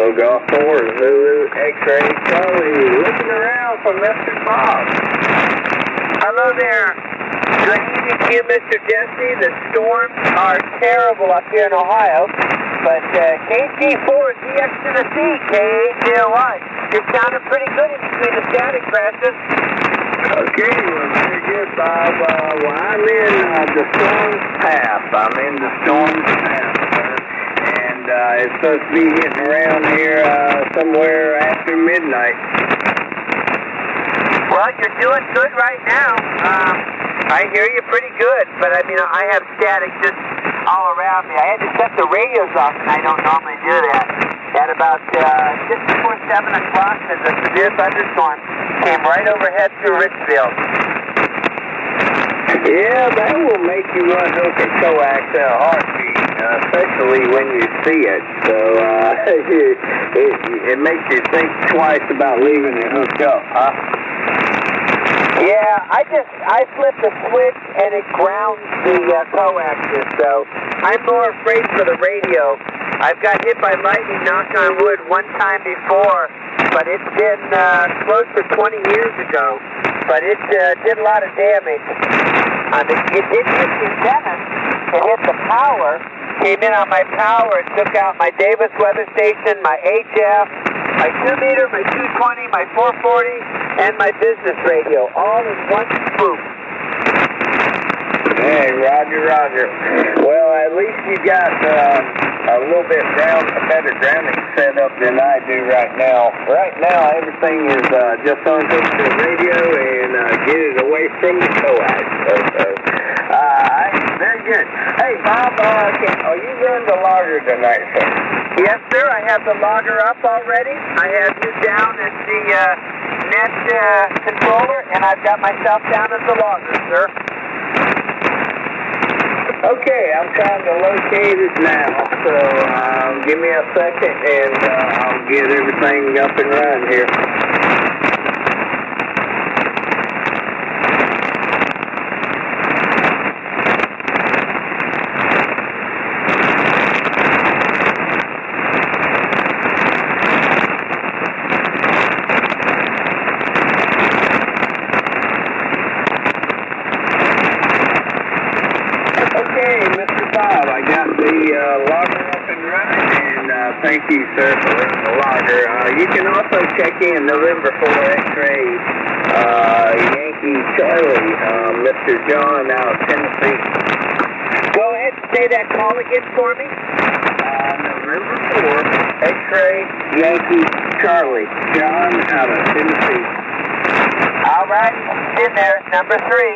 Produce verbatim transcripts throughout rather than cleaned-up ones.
Kilo Golf four, Zulu X-Ray Charlie, looking around for Mister Bob. Hello there. Good evening to you, Mister Jesse. The storms are terrible up here in Ohio, but uh, K G four Z X to the C, K A J O I. You're sounding pretty good in between the static crashes. Okay, well, very good, Bob. Uh, well, I'm in uh, the storm's path. I'm in the storm's path, sir. And uh, it's supposed to be hitting around here uh, somewhere after midnight. Well, you're doing good right now. Um, I hear you pretty good, but I mean, I have static just all around me. I had to shut the radios off, and I don't normally do that. At about uh, just before seven o'clock, there's a severe thunderstorm came right overhead through Richfield. Yeah, that will make you run hook and coax at a heartbeat, uh, especially when you see it. So uh, it, it, it makes you think twice about leaving it hooked up, huh? Yeah, I just, I flip the switch and it grounds the uh, coaxes, so I'm more afraid for the radio. I've got hit by lightning, knock on wood, one time before, but it's been uh, close to twenty years ago, but it uh, did a lot of damage. Um, it, it did hit the antennas, it hit the power, came in on my power, it took out my Davis weather station, my H F, my two meter, my two twenty, my four forty, and my business radio, all in one swoop. Hey, Roger, Roger. Well, at least you got uh, a little bit ground, a better grounding setup than I do right now. Right now, everything is uh, just unhook the radio and uh, get it away from the coax. So, so uh, very good. Hey, Bob, uh, can, are you running the logger tonight, sir? Yes, sir. I have the logger up already. I have you down as the uh, net uh, controller, and I've got myself down as the logger, sir. Okay, I'm trying to locate it now, so um, give me a second and uh, I'll get everything up and running here. Thank you, sir, for running the logger. Uh, you can also check in November fourth X-ray uh, Yankee Charlie, uh, Mister John out of Tennessee. Go ahead and say that call again for me. Uh, November fourth X-ray Yankee Charlie, John out of Tennessee. All right, in there, number three.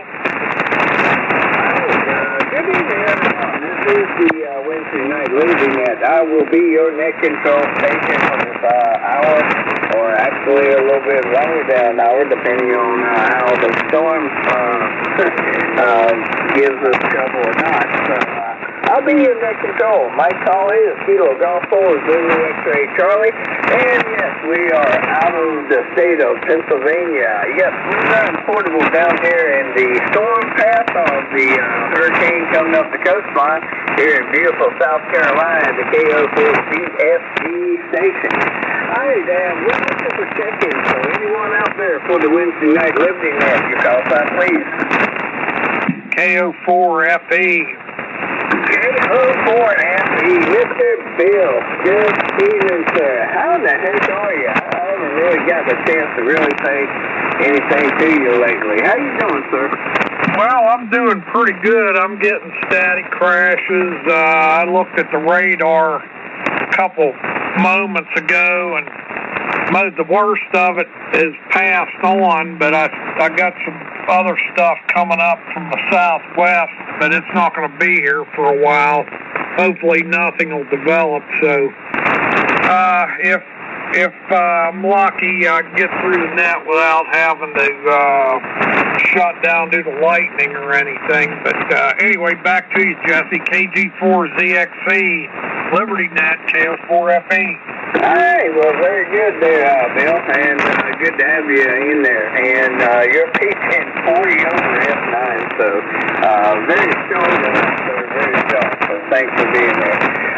Uh, good evening, everyone. This is the uh, Wednesday night leaving at I will be your net control station for this uh, hour, or actually a little bit longer than an hour, depending on uh, how the storm uh, uh, gives us trouble or not. So, uh, I'll be your net control. My call is Kilo Golf four, Zulu X-Ray Charlie, and yes, we are out of the state of Pennsylvania. Yes, we're running portable down here in the storm path of the uh, hurricane coming up the coastline here in beautiful South Carolina, the K O four C F G station. All right, uh, we're looking for check-in, so anyone out there for the Wednesday night Liberty Net, your call sign, please. K O four F E. K O four F E, Mister Bill. Good evening, sir. How the heck are you? I haven't really got the chance to really say anything to you lately. How you doing, sir? Well, I'm doing pretty good. I'm getting static crashes. Uh, I looked at the radar a couple moments ago, and most the worst of it is passed on, but I, I got some other stuff coming up from the southwest, but it's not going to be here for a while. Hopefully nothing will develop, so uh, if if uh, I'm lucky, I can get through the net without having to uh, shut down due to lightning or anything. But uh, anyway, back to you, Jesse. K G four Z X C, Liberty Net, K O four F E. All right, well, very good there, uh, Bill, and uh, good to have you in there. And uh, you're pitching forty over F nine, so uh, very strong, sir, very strong. So thanks for being there. All right,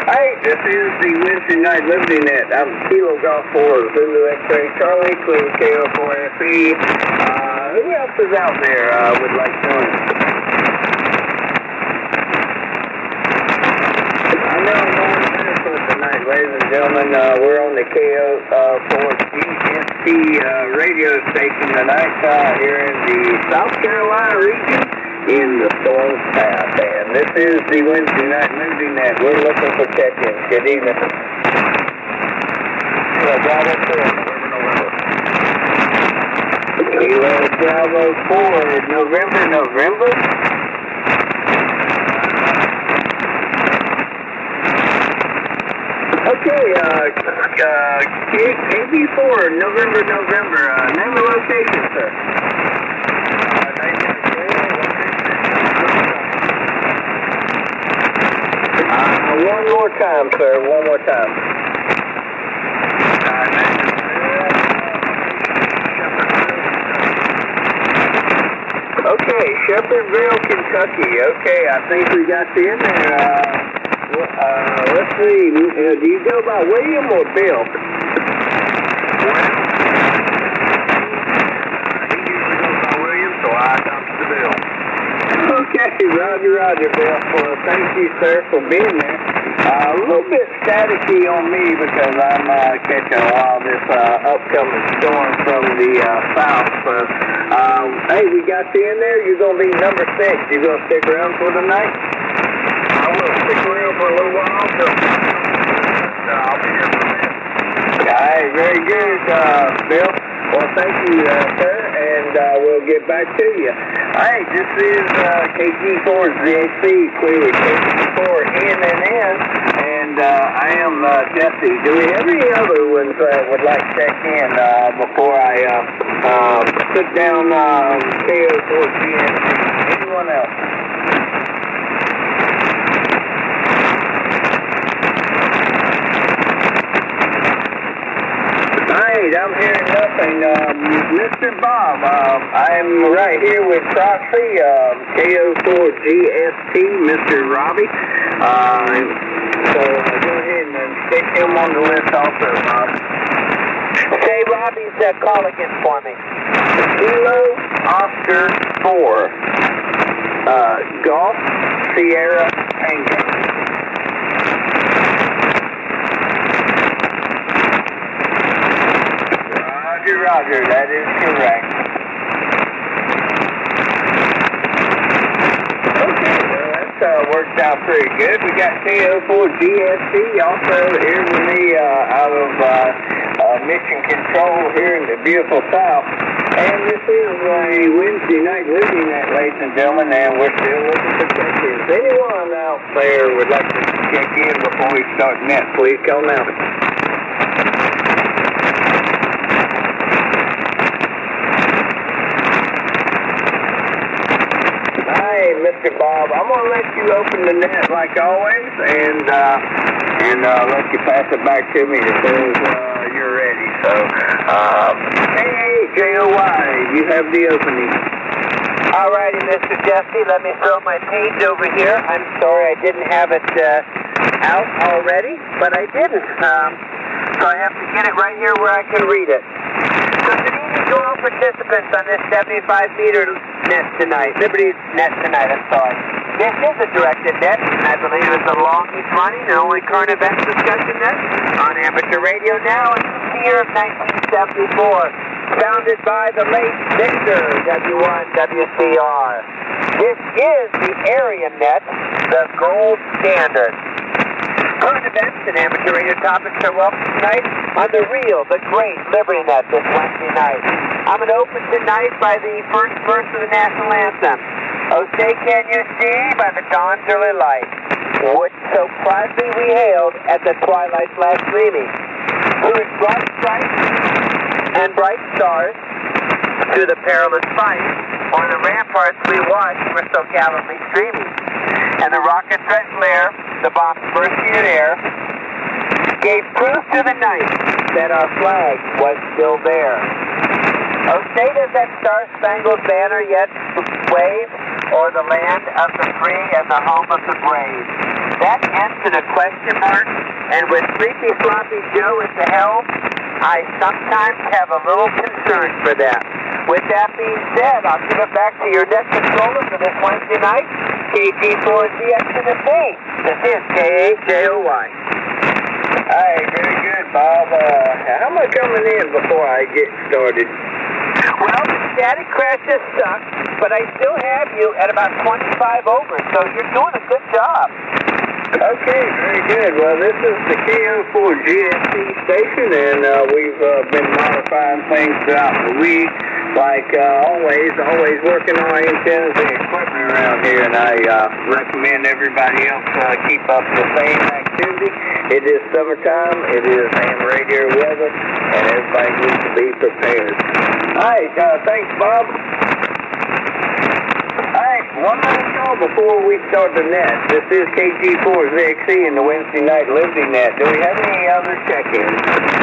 this is the Wednesday Night Liberty Net. I'm Kilo Golf four, Zulu X-Ray Charlie, Queen K O four F E. Uh, who else is out there uh, would like to join us? I know I'm on the Minnesota tonight, ladies and gentlemen. Uh, we're on the K O four G S T uh, radio station tonight uh, here in the South Carolina region in the Storm's Path. And this is the Wednesday Night Liberty Net. We're looking for check-ins. Good evening. Kilo Bravo four, November, November. Kilo Bravo four, November, November. Okay, uh, uh, K B four, November, November. Uh, name and location, sir. Uh, one more time, sir. One more time. Okay, Shepherdville, Kentucky. Okay, I think we got you in there. Uh, uh, let's see. Uh, do you go by William or Bill? He usually goes by William, so I come to Bill. Okay, Roger, Roger, Bill. Well, thank you, sir, for being there. Uh, a little bit staticky on me because I'm uh, catching a lot of this uh, upcoming storm from the uh, south. So, um, hey, we got you in there. You're going to be number six. You going to stick around for the night? I will stick around for a little while. So, uh, I'll be here for a minute. All right, very good, uh, Bill. Well, thank you, uh, sir, and uh, we'll get back to you. All right, this is uh, K G four Z A C, clearly K G four N N N, and uh, I am uh, Jesse. Do we have any other ones that uh, would like to check in uh, before I uh, uh, put down uh, K O four G N C? Anyone else? I'm hearing nothing. Um, Mister Bob, um, I'm right here with Proxy, um, K O four G S T, Mister Robbie. Uh, so uh, go ahead and stick him on the list also, Bob. Say Robbie's uh, call again for me. Kilo Oscar four, uh, Golf Sierra Tango. Roger, Roger, that is correct. Okay, well, that's uh, worked out pretty good. We got K O four G S T also here with me uh, out of uh, uh, Mission Control here in the beautiful South. And this is a Wednesday Night Liberty Net, ladies and gentlemen, and we're still looking for check-ins. Anyone out there would like to check in before we start net, please come now. Hey, Mister Bob, I'm going to let you open the net like always, and uh, and uh, let you pass it back to me as soon as uh, you're ready. So, uh, hey, J O Y, you have the opening. All righty, Mister Jesse, let me throw my page over here. I'm sorry I didn't have it uh, out already, but I didn't. Um, so I have to get it right here where I can read it. So good evening to all participants on this seventy-five meter net tonight, Liberty net tonight, I'm sorry. This is a directed net, and I believe it's the longest running and only current events discussion net on amateur radio now in the year of nineteen seventy-four. Founded by the late Victor W one W C R. This is the area net, the gold standard. Current events and amateur radio topics are welcome tonight on the real, the great Liberty Net this Wednesday night. I'm going to open tonight by the first verse of the national anthem. Oh, say can you see by the dawn's early light, what so proudly we hailed at the twilight's last gleaming. Through its broad stripes and bright stars, through the perilous fight, on the ramparts we watched were so gallantly streaming. And the rocket threat glare, the bombs bursting in air, gave proof to the night that our flag was still there. Oh, say does that star-spangled banner yet wave o'er the land of the free and the home of the brave? that ends in a question mark, and with Sleepy Sloppy Joe at the helm, I sometimes have a little concern for that. With that being said, I'll give it back to your deck controller for this Wednesday night, K G four Z X to the C. This is K A J O Y. Hi, very good, Bob. Uh, how am I coming in before I get started? Well, the static crashes suck, but I still have you at about twenty-five over, so you're doing a good job. Okay, very good. Well, this is the K O four G S C station, and uh, we've uh, been modifying things throughout the week. Like uh, always, always working on antennas and equipment around here, and I uh, recommend everybody else uh, keep up the same activity. It is summertime, it is ham radio weather, and everybody needs to be prepared. All right, uh, thanks, Bob. All right, one minute call before we start the net. This is K G four Z X C in the Wednesday Night Liberty Net. Do we have any other check-ins?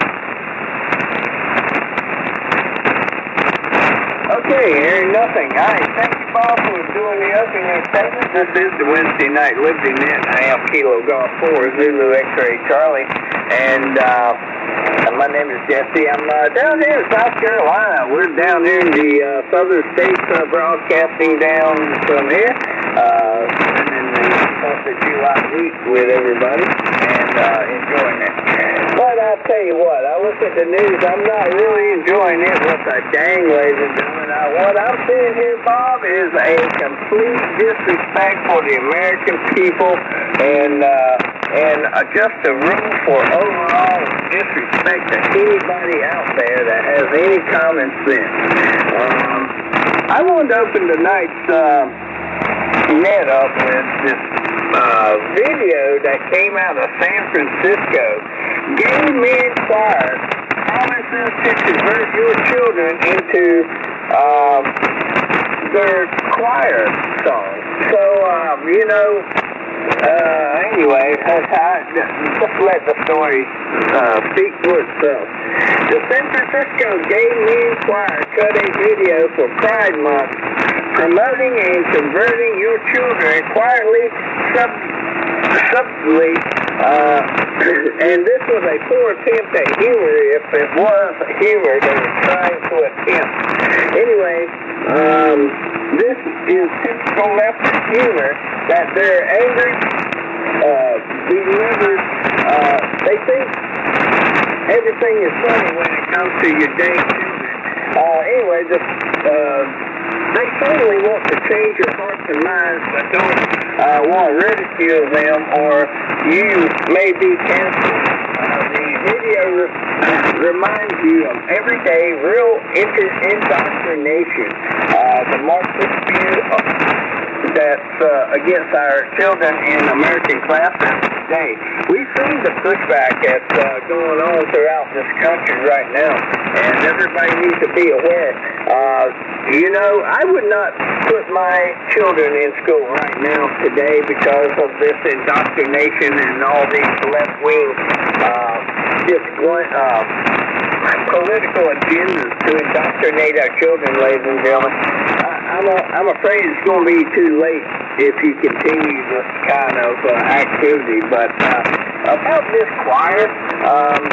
Okay, hearing nothing. All right, thank you, Bob, for doing the opening statement. This is the Wednesday Night Liberty Net. I am Kilo Golf four, Zulu X-Ray Charlie, and uh, my name is Jesse. I'm uh, down here in South Carolina. We're down here in the uh, southern states, uh, broadcasting down from here, uh, spending the fourth of July week with everybody, and uh, enjoying it. But I'll tell you what, I look at the news, I'm not really enjoying it with a dang, ladies and gentlemen. Uh, what I'm seeing here, Bob, is a complete disrespect for the American people, and uh, and uh, just a room for overall disrespect to anybody out there that has any common sense. Um, I wanted to open tonight's uh, net up with this uh, video that came out of San Francisco. Gay men choir promises to convert your children into um, their choir songs. So, um, you know, uh, anyway, I, just let the story uh, speak for itself. The San Francisco Gay Men Choir cut a video for Pride Month promoting and converting your children quietly, sub subtly, uh, and this was a poor attempt at humor. If it was humor, they were trying to attempt. Anyway, um, this is typical leftist humor that they're angry, uh, delivered, uh, they think everything is funny when it comes to your dang children. Uh, anyway, the, uh, they certainly want to change your hearts and minds, but don't uh, want to ridicule them, or you may be canceled. Uh, the video re- reminds you of everyday real inter- indoctrination. Uh, the Marxist view of, that's uh, against our children in American classrooms today. We've seen the pushback that's uh, going on throughout this country right now, and everybody needs to be aware. Uh, you know, I would not put my children in school right now today because of this indoctrination and all these left-wing uh, just uh, political agendas to indoctrinate our children, ladies and gentlemen. I, I'm, a, I'm afraid it's going to be too late if you continue this kind of uh, activity. But uh, about this choir, um,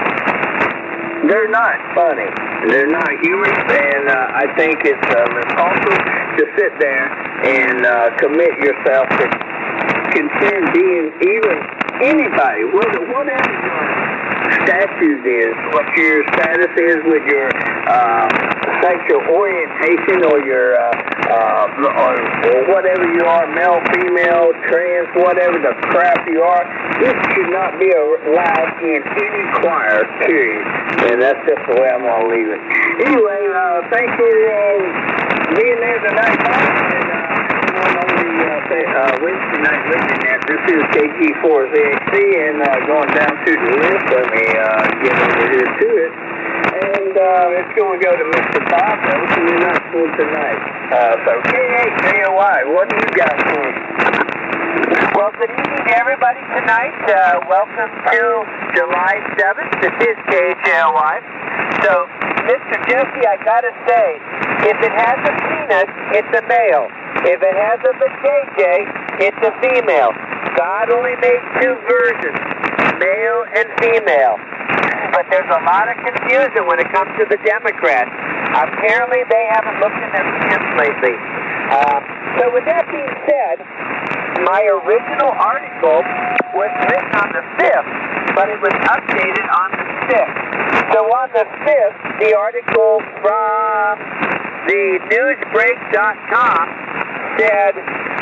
they're not funny. They're not humorous, and uh, I think it's uh, repulsive to sit there and uh, commit yourself to consider being even anybody, whether, whatever your statute is, what your status is with your uh, sexual orientation or your uh, uh, or, or whatever you are, male, female, trans, whatever the crap you are, this should not be allowed in any choir, period. And that's just the way I'm going to leave it. Anyway, uh, thanks for uh, being there tonight, Bob, and uh, on the uh, uh, Wednesday Night Liberty Net. This is K G four Z X C, and uh, going down to the list, let me uh, get over here to it. And uh, it's going to go to Mister Bob, opening up for tonight. Uh, so K A J O Y, what do you got for us? Well, good evening to everybody tonight. Uh, welcome to July seventh. This is K A J O Y. So, Mister Jesse, I gotta say, if it has a penis, it's a male. If it has a vajayjay, it's a female. God only made two versions, male and female. But there's a lot of confusion when it comes to the Democrats. Apparently, they haven't looked in their pants lately. Um, so with that being said, my original article was written on the fifth, but it was updated on the sixth. So on the fifth, the article from the newsbreak dot com said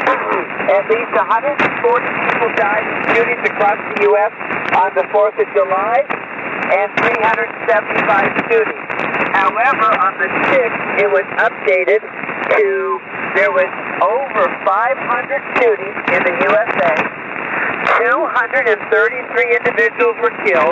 at least one hundred forty people died in shootings across the U S on the fourth of July and three hundred seventy-five shootings. However, on the sixth, it was updated to there was over five hundred shootings in the U S A, two hundred thirty-three individuals were killed,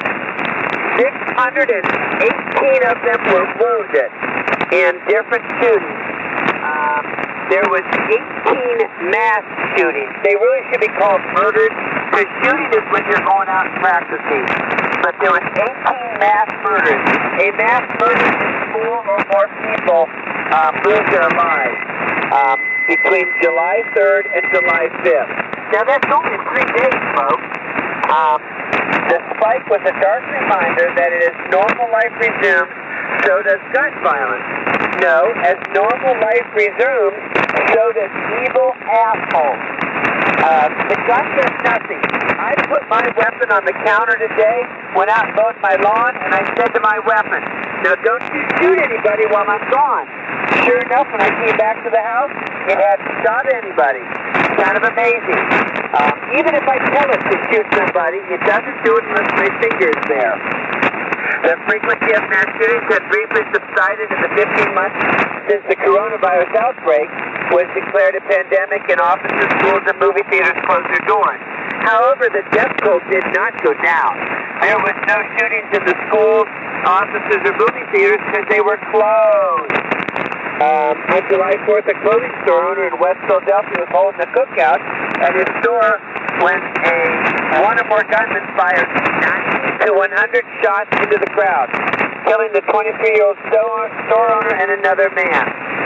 six hundred eighteen of them were wounded in different shootings. Um, there was eighteen mass shootings. They really should be called murders, because shooting is when you're going out and practicing. But there was eighteen mass murders. A mass murder is four or more people um, lose their lives um, between July third and July fifth. Now that's only three days, folks. Um, the spike was a dark reminder that it is normal life resumes, so does gun violence. No, as normal life resumes, so does evil assholes. Uh, the gun does nothing. I put my weapon on the counter today, went out and mowed my lawn, and I said to my weapon, now don't you shoot anybody while I'm gone. Sure enough, when I came back to the house, it hadn't shot anybody. Kind of amazing. Um, even if I tell it to shoot somebody, it doesn't do it unless my finger is there. The frequency of mass shootings had briefly subsided in the fifteen months since the coronavirus outbreak was declared a pandemic and offices, schools, and movie theaters closed their doors. However, the death toll did not go down. There was no shootings in the schools, offices, or movie theaters because they were closed. Um, on July fourth, a clothing store owner in West Philadelphia was holding a cookout at his store when a one or more gunmen fired ninety to one hundred shots into the crowd, killing the twenty-three-year-old store, store owner and another man.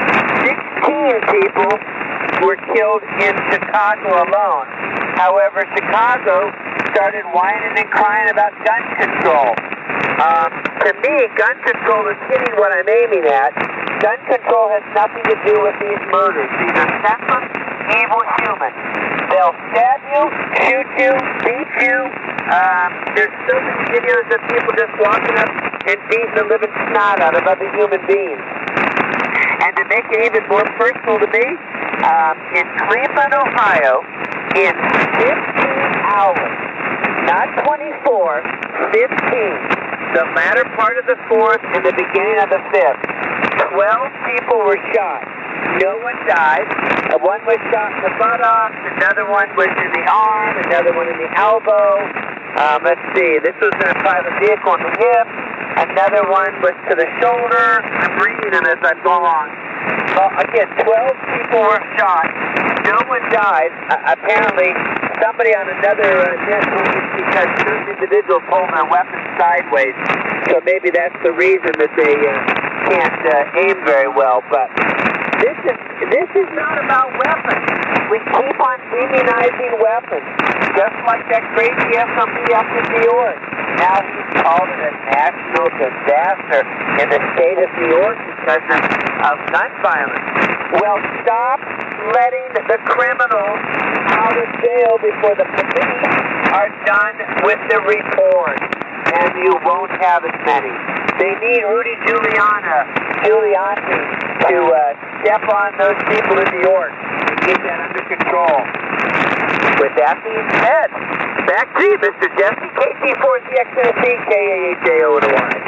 sixteen people were killed in Chicago alone. However, Chicago started whining and crying about gun control. Um, to me, gun control is hitting what I'm aiming at. Gun control has nothing to do with these murders. These are senseless, evil humans. They'll stab you, shoot you, beat you. Um, there's so many videos of people just walking up and beating the living snot out of other human beings. And to make it even more personal to me, um, in Cleveland, Ohio, in fifteen hours, not twenty-four, fifteen, the latter part of the fourth and the beginning of the fifth, twelve people were shot. No one died. One was shot in the buttocks, another one was in the arm, another one in the elbow. Um, let's see, this was in a private vehicle in the hip. Another one was to the shoulder. I'm reading them as I go along. Well, again, twelve people were shot. No one died. Uh, apparently, somebody on another uh, net told me because those individuals hold their weapons sideways. So maybe that's the reason that they uh, can't uh, aim very well. But this is this is not about weapons. We keep on demonizing weapons, just like that crazy S O B up in New York. Now he's called it a national disaster in the state of New York because of, of gun violence. Well, stop letting the criminals out of jail before the police are done with the report, and you won't have as many. They need Rudy Giuliani, Giuliani to uh, step on those people in New York and get that under control. With that being said, back to you, Mister Jesse, K T four Z X N C, K A H A O to Y.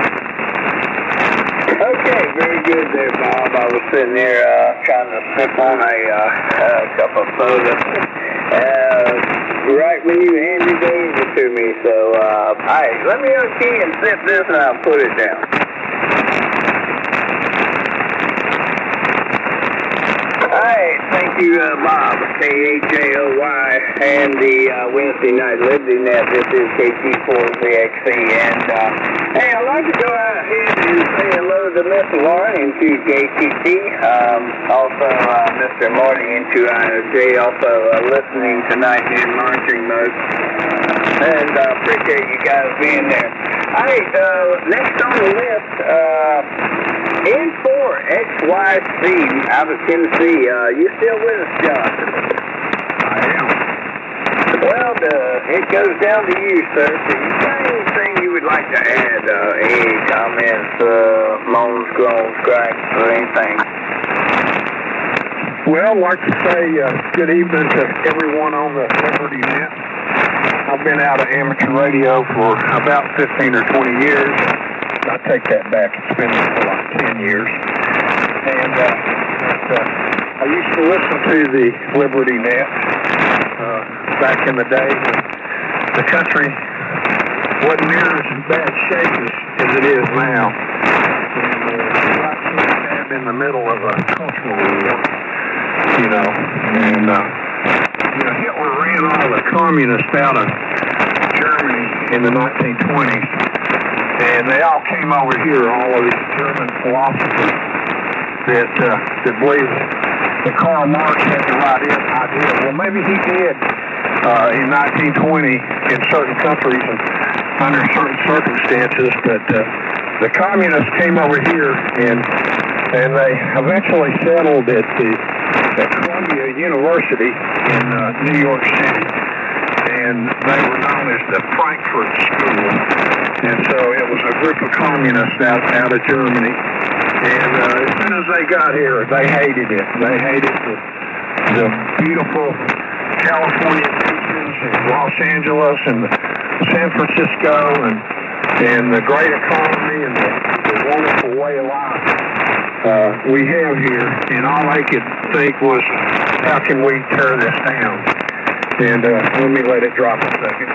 Okay, very good there, Bob. I was sitting there uh, trying to slip on a, uh, a couple of photos uh, right when you handed it over to me. So, uh, all right, let me unkey and zip this and I'll put it down. All right, thank you, uh, Bob, K H A O Y, and the uh, Wednesday Night Liberty Net. This is K T four Z X C, and uh, hey, I'd like to go out ahead and say hello to Mister Lauren into J T T, um, also uh, Mister Marty into I O J, also uh, listening tonight in monitoring mode, and uh, appreciate you guys being there. Hey, uh, next on the list, uh, N four X Y C out of Tennessee. Uh, you still with us, John? I am. Well, uh, it goes down to you, sir. So you got anything you would like to add? Uh, any comments, uh, moans, groans, gripes, or anything? Well, I'd like to say uh, good evening to everyone on the Liberty Net. I've been out of amateur radio for about fifteen or twenty years. I take that back. It's been for like ten years. And uh, but, uh, I used to listen to the Liberty Net uh, back in the day when the country wasn't near as bad shape as, as it is now. And uh, right smack dab in the middle of a cultural war, you know. And uh, you know, Hitler ran all the communists out of Germany in the nineteen twenties. And they all came over here, all of these German philosophers that uh, that believed that Karl Marx had the right idea. Well, maybe he did uh, in nineteen twenty in certain countries and under certain circumstances, but uh, the communists came over here and and they eventually settled at the at Columbia University in uh, New York City, and they were known as the Frankfurt School. And so it was a group of communists out, out of Germany. And uh, as soon as they got here, they hated it. They hated the, the beautiful California beaches and Los Angeles and San Francisco and and the great economy and the, the wonderful way of life uh, we have here. And all they could think was, how can we tear this down? And uh, let me let it drop a second.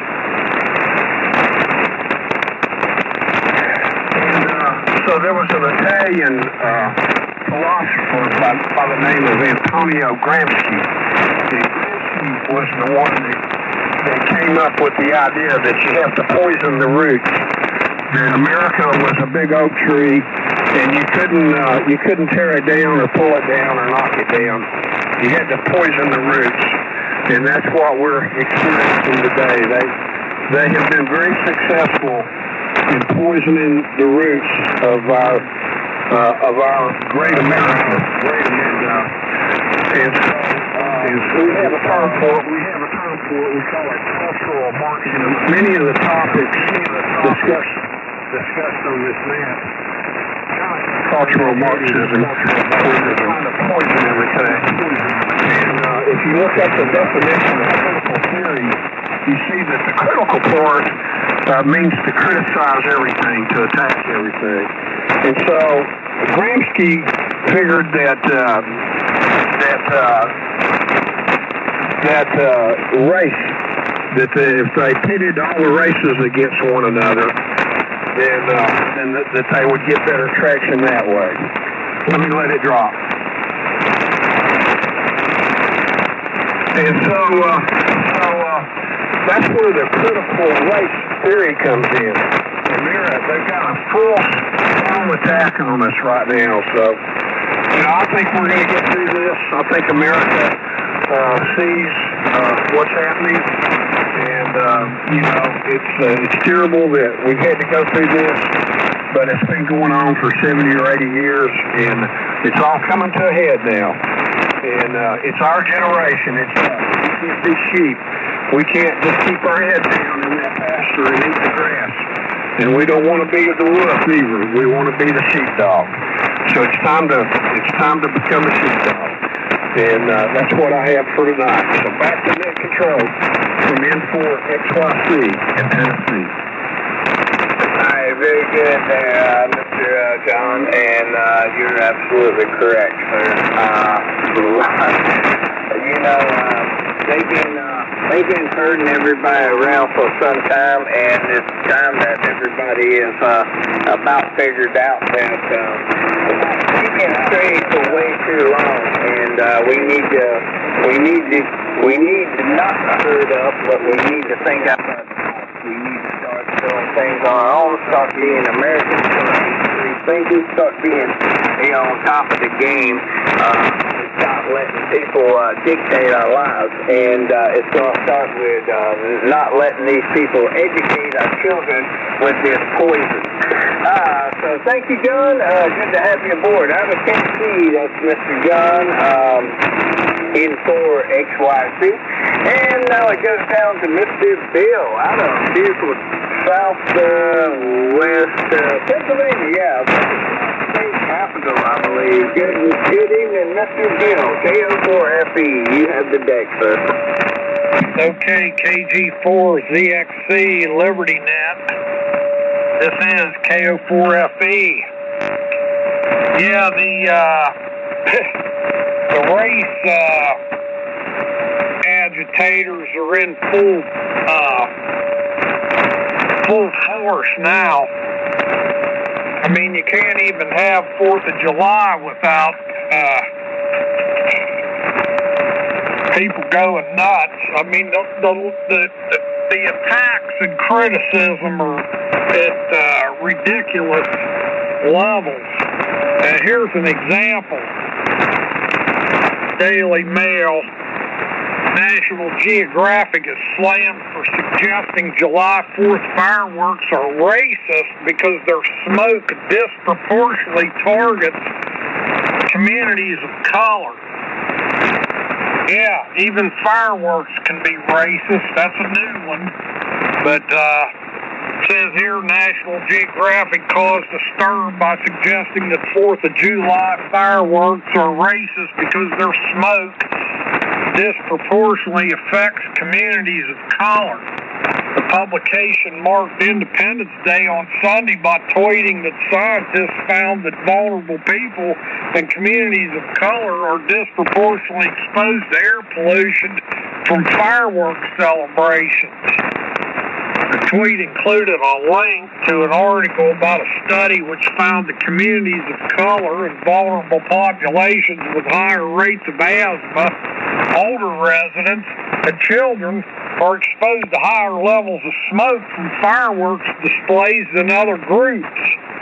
So there was an Italian uh, philosopher by, by the name of Antonio Gramsci. And Gramsci was the one that, that came up with the idea that you have to poison the roots. That America was a big oak tree, and you couldn't uh, you couldn't tear it down or pull it down or knock it down. You had to poison the roots, and that's what we're experiencing today. They they have been very successful in poisoning the roots of our uh, of our great America. Great America. And so, uh, and so we have a term for it. We have a term for it. We call it cultural Marxism. Many of the topics discussed discussed on this net, cultural Marxism, we're trying to poison everything. And uh, if you look at the definition of critical theory, you see that the critical part Uh, means to criticize everything, to attack everything. And so Gramsci figured that uh, that uh, that uh, race, that the, if they pitted all the races against one another, then uh, then that, that they would get better traction that way. Let me let it drop. And so uh, so uh, that's where the critical race theory comes in. And they're, they've got a full full attack on us right now. So, you know, I think we're going to get through this. I think America uh, sees uh, what's happening, and uh, you know, it's uh, it's terrible that we've had to go through this, but it's been going on for seventy or eighty years, and it's all coming to a head now. And uh, it's our generation. It's us. We can't be sheep. We can't just keep our head down in that pasture and eat the grass. And we don't want to be the wolf either. We want to be the sheepdog. So it's time to it's time to become a sheepdog. And uh, that's what I have for tonight. So back to net control from N four X Y C in Tennessee. All right, very good there, uh, Mister Uh, John, and uh, you're absolutely correct, sir. Uh, you know, uh, they've been uh, they've been herding everybody around for some time, and it's time that everybody is uh, about figured out that um, keeping straight for way too long, and uh, we need to we need to we need to not herd up, but we need to think outside the box. We need to start doing things on our own, start being Americans, start thinking, start being you know on top of the game. Uh, Stop letting people uh, dictate our lives, and uh, it's going to start with uh, not letting these people educate our children with this poison. Uh, so thank you, John. Uh, good to have you aboard. Out of Tennessee, that's Mister John, um, in for X Y Z. And now it goes down to Mister Bill out of beautiful southwest uh, Pennsylvania. Yeah. Capital, I believe. Good, good evening, Mister Bill. K O four F E, you have the deck, sir. Okay, K G four Z X C Liberty Net. This is K O four F E. Yeah, the uh, the race uh, agitators are in full uh, full force now. I mean, you can't even have fourth of July without uh, people going nuts. I mean, the the, the, the attacks and criticism are at uh, ridiculous levels. Uh, here's an example. Daily Mail. National Geographic is slammed for suggesting July fourth fireworks are racist because their smoke disproportionately targets communities of color. Yeah, even fireworks can be racist. That's a new one. But uh, it says here National Geographic caused a stir by suggesting that fourth of July fireworks are racist because their smoke disproportionately affects communities of color. The publication marked Independence Day on Sunday by tweeting that scientists found that vulnerable people and communities of color are disproportionately exposed to air pollution from fireworks celebrations. The tweet included a link to an article about a study which found that communities of color and vulnerable populations with higher rates of asthma, older residents, and children are exposed to higher levels of smoke from fireworks displays than other groups.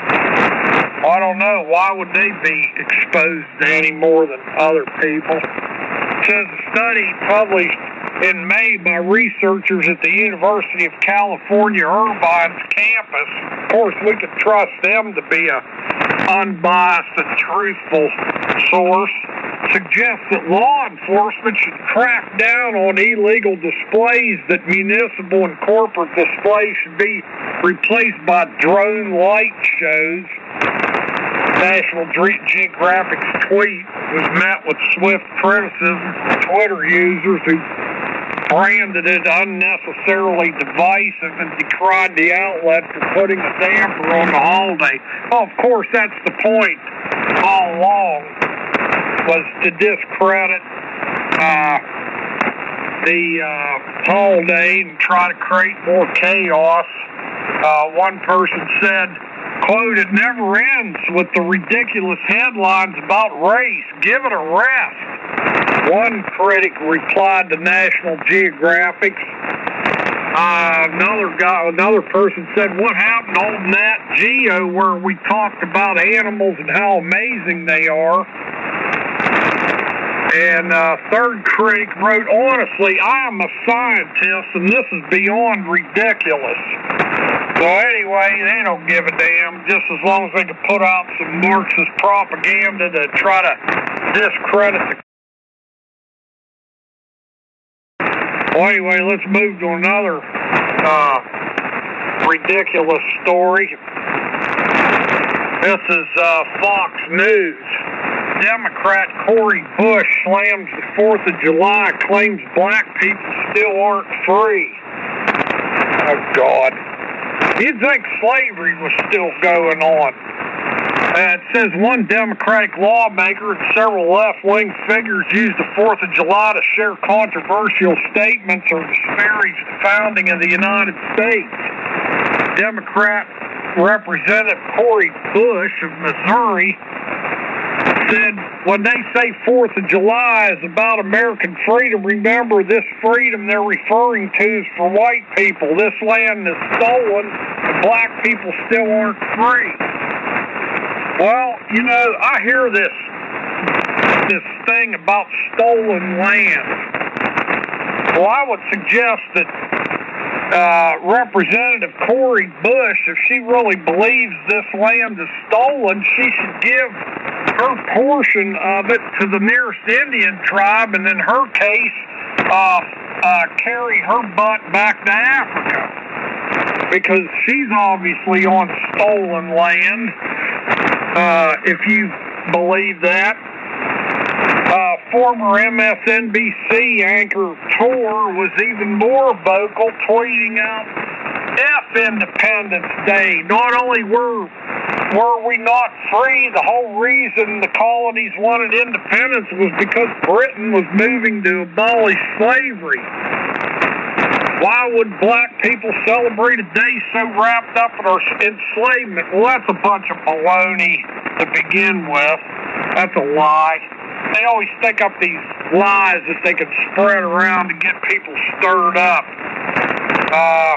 I don't know. Why would they be exposed to any more than other people? It says a study published in May by researchers at the University of California Irvine's campus. Of course, we could trust them to be a unbiased and truthful source. Suggests that law enforcement should crack down on illegal displays, that municipal and corporate displays should be replaced by drone light shows. National Geographic's tweet was met with swift criticism from Twitter users who branded it unnecessarily divisive and decried the outlet for putting a damper on the holiday. Well, of course, that's the point all along, was to discredit uh, the uh, holiday and try to create more chaos. Uh, one person said, quote, "It never ends with the ridiculous headlines about race. Give it a rest." One critic replied to National Geographic. Uh, another guy, another person said, "What happened to old Nat Geo where we talked about animals and how amazing they are?" And uh, third critic wrote, "Honestly, I am a scientist, and this is beyond ridiculous." So anyway, they don't give a damn, just as long as they can put out some Marxist propaganda to try to discredit the... Well, anyway, let's move to another uh, ridiculous story. This is uh, Fox News. Democrat Cori Bush slams the fourth of July, claims black people still aren't free. Oh, God. You'd think slavery was still going on. Uh, it says one Democratic lawmaker and several left-wing figures used the fourth of July to share controversial statements or disparage the founding of the United States. Democrat Representative Cori Bush of Missouri said, when they say fourth of July is about American freedom, remember this freedom they're referring to is for white people. This land is stolen and black people still aren't free. Well, you know, I hear this this thing about stolen land. Well, I would suggest that uh, Representative Cori Bush, if she really believes this land is stolen, she should give her portion of it to the nearest Indian tribe, and in her case, uh, uh, carry her butt back to Africa, because she's obviously on stolen land. Uh, if you believe that. Uh, former M S N B C anchor Tor was even more vocal, tweeting out, F Independence Day. Not only were, were we not free, the whole reason the colonies wanted independence was because Britain was moving to abolish slavery. Why would black people celebrate a day so wrapped up in our enslavement? Well, that's a bunch of baloney to begin with. That's a lie. They always think up these lies that they can spread around to get people stirred up. Uh,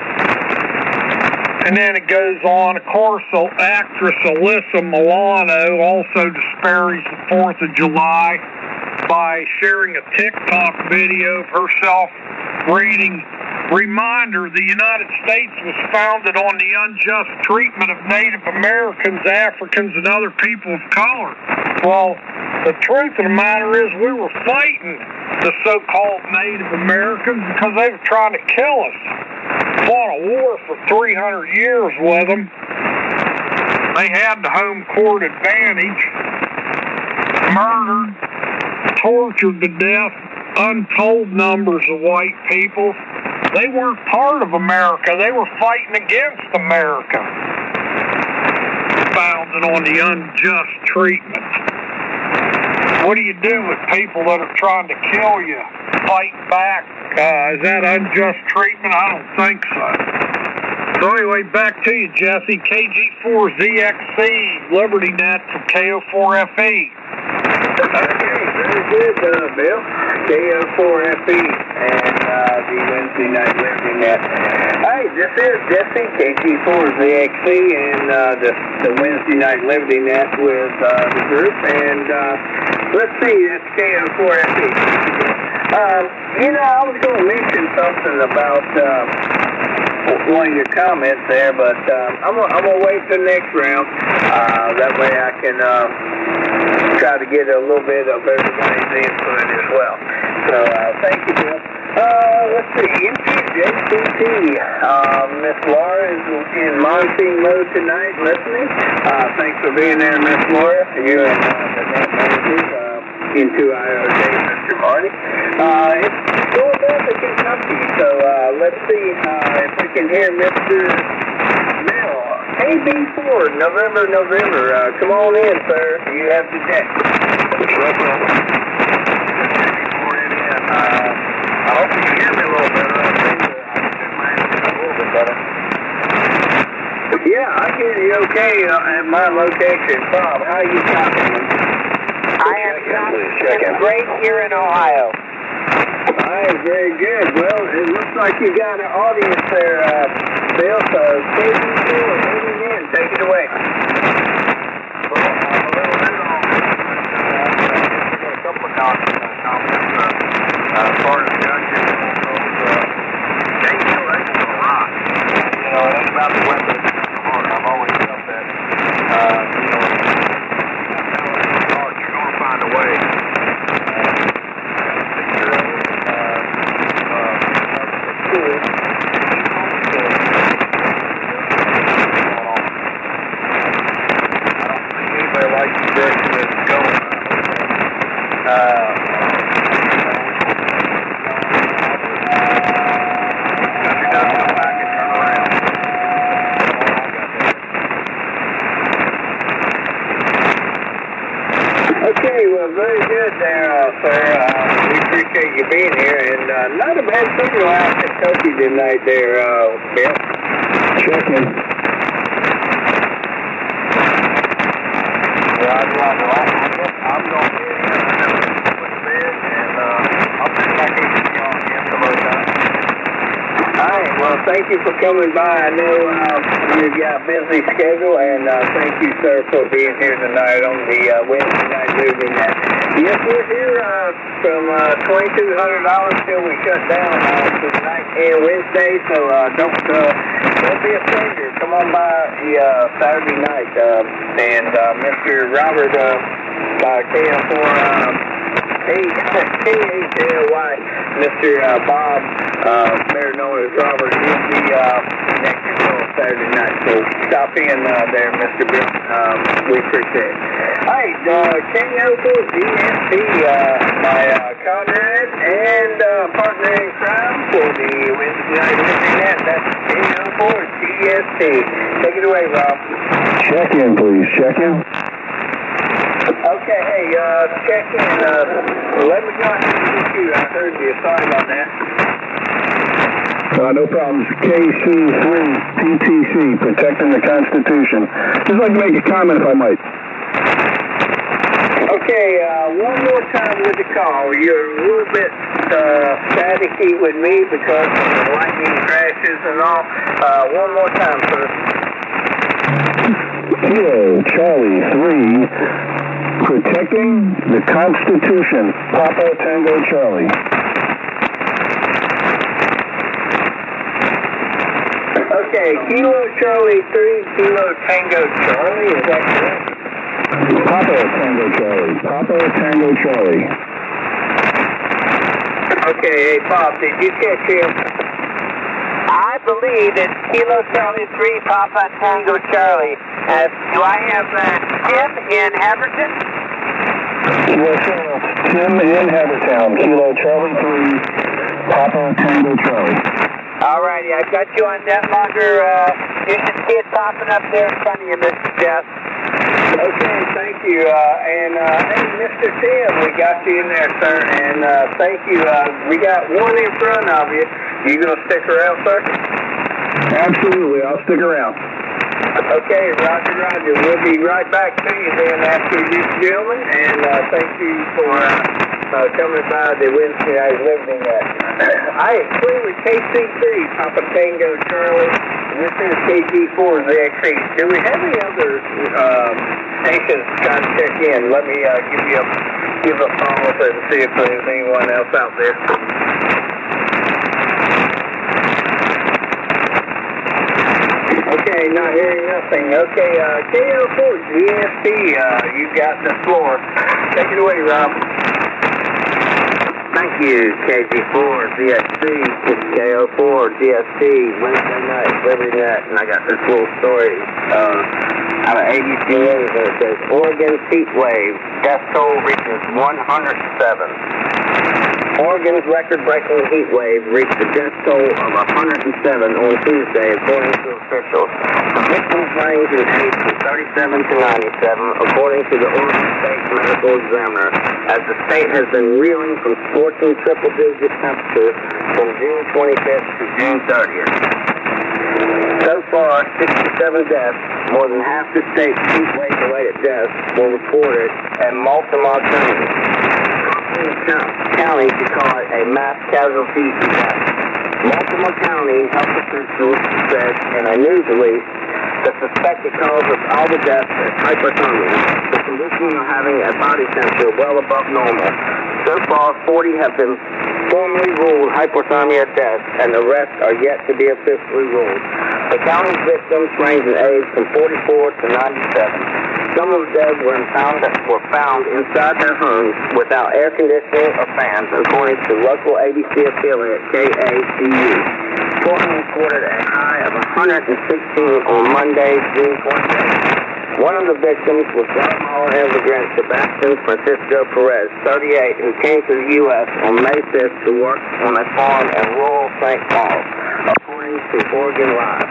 and then it goes on. Of course, actress Alyssa Milano also disparaged the fourth of July by sharing a TikTok video of herself reading, reminder, the United States was founded on the unjust treatment of Native Americans, Africans, and other people of color. Well, the truth of the matter is we were fighting the so-called Native Americans because they were trying to kill us. Fought a war for three hundred years with them. They had the home court advantage. Murdered, tortured to death untold numbers of white people. They weren't part of America. They were fighting against America. Founded on the unjust treatment. What do you do with people that are trying to kill you? Fight back? Uh, is that unjust treatment? I don't think so. So anyway, back to you, Jesse. K G four Z X C, Liberty Net from K O four F E. Okay, very good, uh, Bill. K O four F E and uh, the Wednesday Night Liberty Net. Hey, this is Jesse, K G four Z X C, and uh, the, the Wednesday Night Liberty Net with uh, the group. And uh, let's see, that's K O four F E. Um, you know, I was going to mention something about uh, one of your comments there, but um, I'm going to wait for the next round. Uh, that way I can uh, try to get a little bit of everybody's input as well. So, uh, thank you, Bill. Uh, let's see, N T J C T. Uh, Miss Laura is in monitoring mode tonight, listening. Uh, thanks for being there, Miss Laura. You and uh, the net manager, uh, into I O J, Mister Marty. Uh, it's Philadelphia, Kentucky. So, uh, let's see uh, if we can hear Mister Mel. A B four, November, November. Uh, come on in, sir. You have the deck. Uh, I hope you can hear me a little better. I think uh, I can turn mine a little bit better. Yeah, I hear you okay uh, at my location. Bob, how are you talking? I am talking great here in Ohio. All right, very good. Well, it looks like you got an audience there, uh, Bill, so K B four, moving in. Take it away. Well, I'm a little bit on this, but uh, I got a couple of comments. Uh, as far as judges and those, uh, they feel that's a rock. You know, it ain't about the weapon, it's about the heart. I've always felt that. Uh, you know, it's hard. You're going to find a way. help you tonight there, uh, Bill? Checking. Roger, Roger. I guess I'm going to be in here with the bed, and uh, I'll bring back in with you on again some other time. All right, well, thank you for coming by. I know uh, you've got a busy schedule, and uh, thank you, sir, for being here tonight on the uh, Wednesday Night Movie Net. Yes, we're here uh, from uh, twenty-two hundred dollars till we shut down uh, tonight and Wednesday, so uh, don't, uh, don't be a stranger. Come on by the uh, Saturday night, uh, and uh, Mister Robert uh, uh, K L four uh, K H L Y, Mister Uh, Bob, uh, better known as Robert, he'll be uh, next control Saturday night, so stop in uh, there, Mister Bill. Um, we appreciate it. All right, uh, K O four G S P, uh, my uh, comrade and uh, partner in crime for the Wednesday Night Movie Net. That's K O four G S P. Take it away, Rob. Check in, please. Check in. Okay, hey, uh, check in. Uh, let me know how to get you. I heard you. Sorry about that. Uh, no problems. K C three P T C, Protecting the Constitution. Just like to make a comment, if I might. Okay, uh, one more time with the call. You're a little bit uh, staticky with me because of the lightning crashes and all. Uh, one more time, sir. Kilo Charlie three, Protecting the Constitution, Papa Tango Charlie. Okay, Kilo Charlie three, Kilo Tango Charlie, is that correct? Papa Tango Charlie, Papa Tango Charlie. Okay, hey, Bob, did you catch him? I believe it's Kilo Charlie three, Papa Tango Charlie. Uh, do I have uh, Tim in Haverton? Kilo Charlie, Tim in Havertown, Kilo Charlie three, Papa Tango Charlie. Alrighty, I got you on net logger. Uh, you should see it popping up there in front of you, Mister Jeff. Okay, thank you. Uh, and, uh, hey, Mister Tim, we got you in there, sir. And uh, thank you. Uh, we got one in front of you. You going to stick around, sir? Absolutely, I'll stick around. Okay, roger, roger. We'll be right back to you then after this, gentlemen. And uh, thank you for uh, uh, coming by the Wednesday Night Living Net. I agree with K C three, Papa Tango Charlie. This is K G four Z X C. Do we have any other um, stations trying to check in? Let me uh, give you a give a follow up and see if there's anyone else out there. Okay, not hearing nothing. Okay, uh, K O four G S P, uh, you got the floor. Take it away, Rob. Thank you, K G four Z X C. It's K O four G S P, Wednesday Night Liberty Net, and I got this little story uh, out of A B C News, and it says, Oregon's heat wave, death toll reaches one hundred seven. Oregon's record-breaking heat wave reached a death toll of one hundred seven on Tuesday, according to officials. The victims range in age from thirty-seven to ninety-seven, according to the Oregon State Medical Examiner, as the state has been reeling from scorching triple-digit temperatures from June twenty-fifth to June thirtieth. So far, sixty-seven deaths, more than half the state's heat wave-related deaths, were reported at Multnomah County. County to call it a mass casualty event. Multnomah County health officials said in a news release the suspected cause of all the deaths is hypothermia, the condition of having a body temperature well above normal. So far, forty have been formally ruled hypothermia deaths, and the rest are yet to be officially ruled. The county's victims range in age from forty-four to ninety-seven. Some of the dead were found, were found inside their homes without air conditioning or fans, according to local A B C affiliate K A C U. Portland reported a high of one hundred sixteen on Monday, June twenty-eighth. One of the victims was Guatemala immigrant Sebastian Francisco Perez, thirty-eight, who came to the U S on May fifth to work on a farm in rural Saint Paul, according to Oregon Live.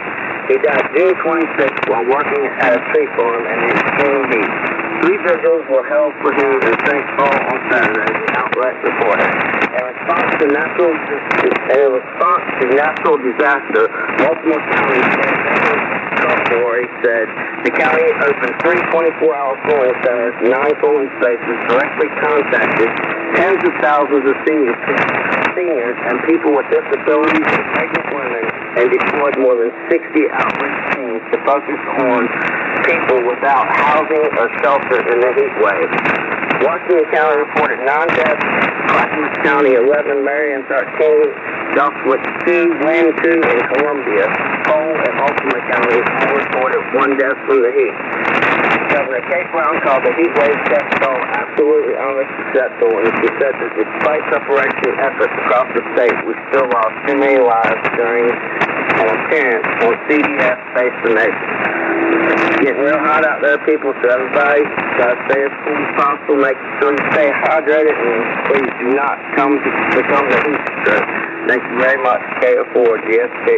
He died June twenty-sixth while working at a tree farm in the extreme heat. Three vigils were held for him in Saint Paul on Saturday, the outlet reported. In response to natural, in response to natural disaster, Baltimore County He said the county opened three twenty-four hour polling centers, nine polling spaces, directly contacted tens of thousands of seniors, seniors and people with disabilities and pregnant women, and deployed more than sixty outreach teams to focus on people without housing or shelter in the heat wave. Washington County reported nine deaths, Clackamas County eleven, Marion thirteen, Duxwick two, Lynn two, and Columbia. Cole and Multnomah counties all reported one death from the heat. Governor Kate Brown called the heat wave death toll absolutely unacceptable, and she said that despite separation efforts across the state, we still lost too many lives during an appearance on C D S Face the Nation. It's getting real hot out there, people, so everybody try to stay as cool as possible, make sure you stay hydrated, and please do not come to become the heat stroke. Thank you very much, K O four G S P.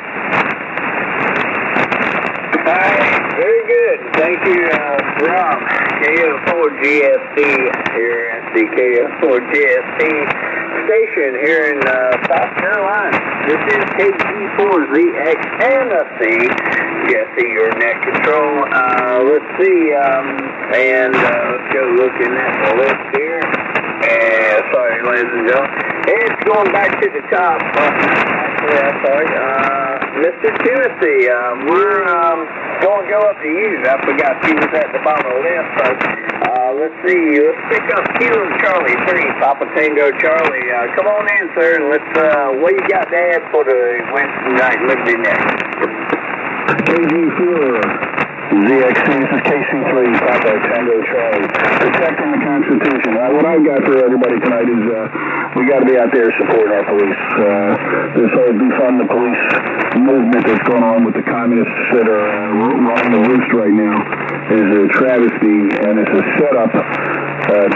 Alright, very good. Thank you, uh, Rob. K O four G S P here at the K O four G S P station here in uh, South Carolina. This is K G four Z X and a C. Jesse, your net control. Uh, let's see, um, and uh, let's go looking at the list here. And sorry, ladies and gentlemen. It's going back to the top. Uh, actually, I'm sorry. Uh, Mister Timothy, um, we're um, going to go up to you. I forgot he was at the bottom of the list, so uh, let's see. Let's pick up Kilo Charlie three, Papa Tango Charlie. Uh, come on in, sir, and let's, uh, what you got to add for the Wednesday night Liberty Net? K G four Z X C, this is K C three, Papa Tango Charlie, protecting the Constitution. Uh, what I've got for everybody tonight is uh, we got to be out there supporting our police. Uh, this whole defund the police movement that's going on with the communists that are uh, running the roost right now is a travesty, and it's a setup uh,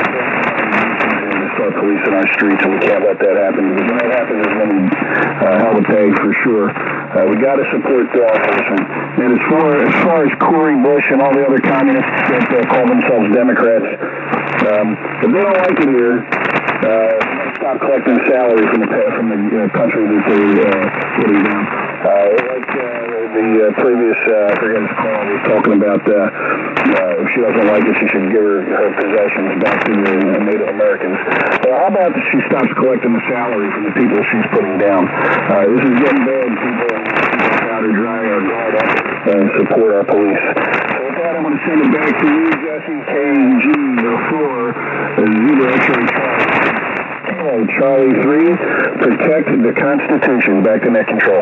to start policing our streets, and we can't let that happen, because when that happens, there's going to be uh, hell to pay for sure. Uh, we got to support law enforcement. And as far, as far as Cory Bush and all the other communists that uh, call themselves Democrats, um, if they don't like it here, uh, stop collecting salary from the from the uh, country that they uh, putting down. Uh, like uh, the uh, previous, uh, I forget his call, was talking about uh, uh, if she doesn't like it, she should give her, her possessions back to the uh, Native Americans. Uh, how about that she stops collecting the salary from the people she's putting down? Uh, this is getting bad, people. Out or dry our guard up and support our police. So with that, I'm going to send it back to you, Jesse. K G four, Zebra X-ray Charlie. Kilo Charlie three, protect the Constitution. Back to net control.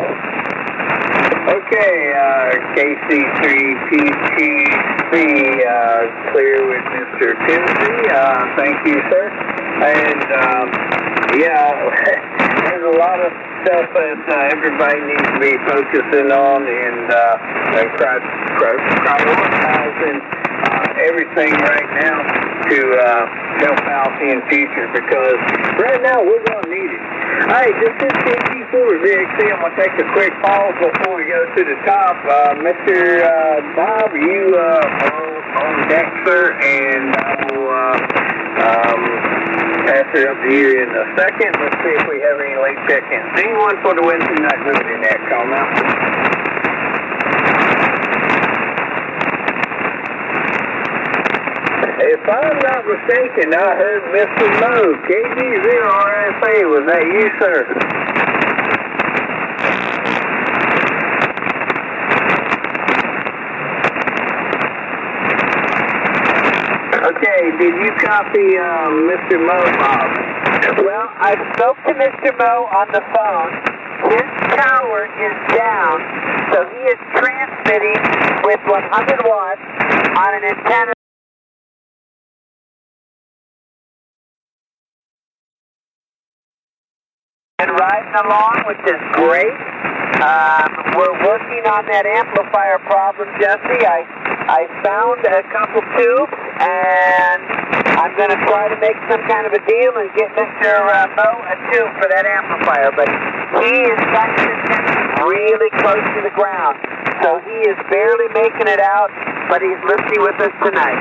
Okay, uh, K C three P T C, uh, clear with Mister Timothy. Uh, thank you, sir. And, um, yeah, there's a lot of stuff that uh, everybody needs to be focusing on and, uh, and prioritizing uh, everything right now to uh, help out in future, because right now we're going to need it. All right, this is K G four Z X C. I'm going to take a quick pause before we go to the top. Uh, Mister Uh, Bob, you uh, are on deck, sir, and I will uh, um, pass it up to you in a second. Let's see if we have any late check-ins. Anyone for the Wednesday night Liberty Net? Call now. If I'm not mistaken, I heard Mister Mo, K D zero R F A. Was that you, sir? Okay, did you copy um, Mister Mo, Bob? Well, I spoke to Mister Mo on the phone. His tower is down, so he is transmitting with one hundred watts on an antenna. And riding along, which is great. Um, we're working on that amplifier problem, Jesse. I I found a couple tubes, and I'm going to try to make some kind of a deal and get Mister Uh, Mo a tube for that amplifier. But he is got his attention really close. close to the ground. So he is barely making it out, but he's listening with us tonight.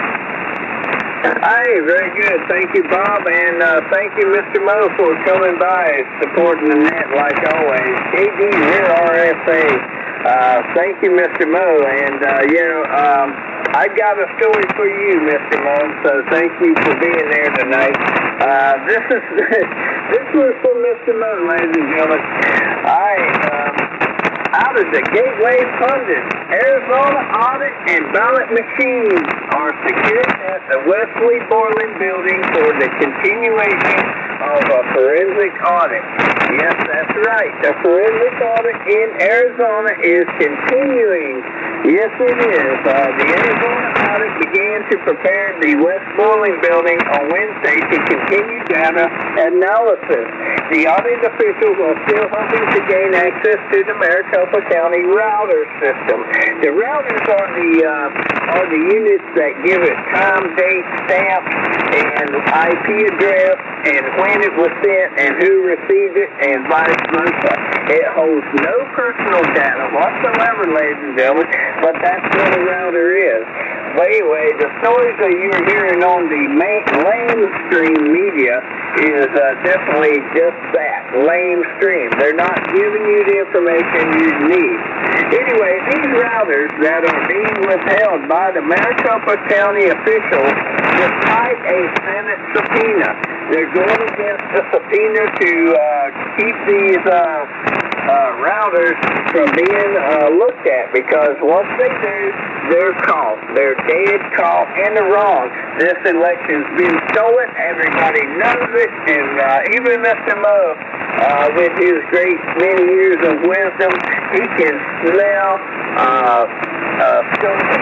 Hey, very good. Thank you, Bob, and uh, thank you, Mister Mo, for coming by and supporting the net like always. K D zero R F A. Uh, thank you, Mister Mo, and uh, you know, um, I got a story for you, Mister Mo, so thank you for being there tonight. Uh, this is this was for Mister Mo, ladies and gentlemen. I um, out of the Gateway Pundit, Arizona audit and ballot machines are secured at the Wesley Borland building for the continuation of a forensic audit. Yes, that's right. The forensic audit in Arizona is continuing. Yes, it is. Uh, the Arizona audit began to prepare the West Borland building on Wednesday to continue data analysis. The audit officials are still hoping to gain access to the Maricopa County router system. The routers are the uh, are the units that give it time, date, stamp, and I P address, and when it was sent, and who received it, and vice versa. It holds no personal data whatsoever, ladies and gentlemen, but that's what a router is. But anyway, the stories that you're hearing on the main lamestream media is uh, definitely just that, lamestream. They're not giving you the information you need. Anyway, these routers that are being withheld by the Maricopa County officials despite a Senate subpoena. They're going against the subpoena to uh, keep these uh, uh, routers from being uh, looked at, because once they do, they're caught. They're dead caught in the wrong. This election's been stolen. Everybody knows it, and uh, even Mister Mo, uh, with his great many years of wisdom, he can smell uh, uh, stolen.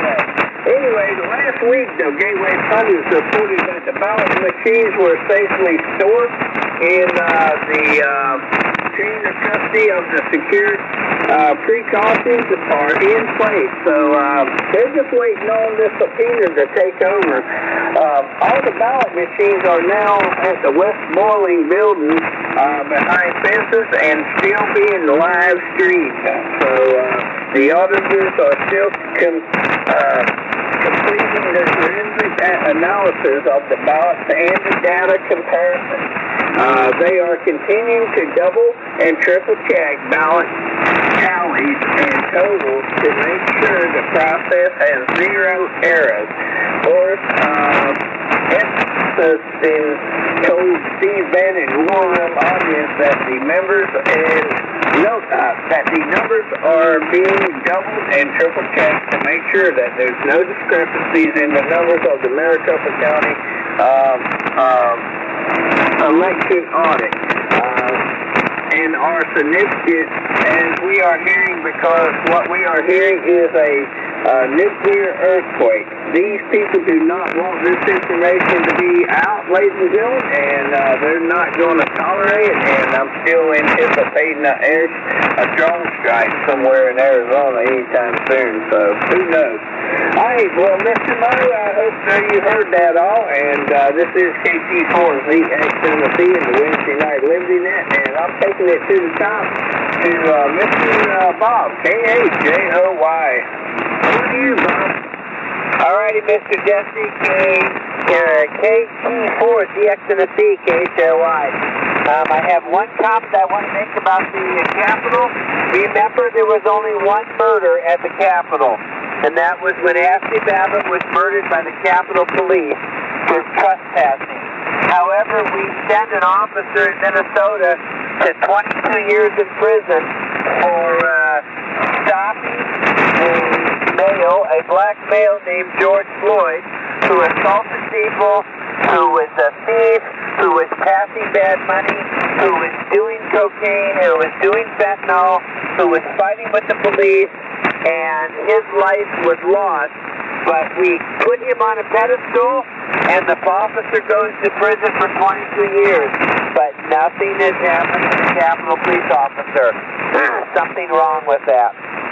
Anyway, the last week, the Gateway Pundit reported that the ballot machines were safely stored in uh, the uh, chain of custody of the secured uh, precautions are in place. So uh, they're just waiting on this subpoena to take over. Uh, all the ballot machines are now at the West Borland building uh, behind fences and still being live streamed. So uh, the auditors are still com- uh, completing the forensic analysis of the ballots and the data comparison. Uh, they are continuing to double and triple check ballot tallies and totals to make sure the process has zero errors. Of course, uh, Epstein told Steve Bannon War Room audience that the members and no, uh, that the numbers are being doubled and triple checked to make sure that there's no discrepancies in the numbers of the Maricopa County um, um, election audit. Uh, and are significant, as we are hearing, because what we are hearing is a uh, nuclear earthquake. These people do not want this information to be out, ladies and gentlemen, and uh, they're not going to tolerate it, and I'm still anticipating a, air, a drone strike somewhere in Arizona anytime soon, so who knows. All right, well, Mister Mo, I hope that you heard that all, and uh, this is K T four Z X Tennessee and the Wednesday Night Liberty Net, and I'm taking it to the top to uh, Mister Uh, Bob, K H J O Y. Over to you, Bob. All righty, Mister Jesse, K, uh, K T four Z X Tennessee, K H L Y. Um, I have one comment I want to make about the uh, Capitol. Remember, there was only one murder at the Capitol, and that was when Ashley Babbitt was murdered by the Capitol Police for trespassing. However, we sent an officer in Minnesota to twenty-two years in prison for uh, stopping a male, a black male named George Floyd, who assaulted people, who was a thief, who was passing bad money, who was doing cocaine, who was doing fentanyl, who was fighting with the police, and his life was lost. But we put him on a pedestal, and the officer goes to prison for twenty-two years. But nothing has happened to the Capitol Police officer. Something wrong with that.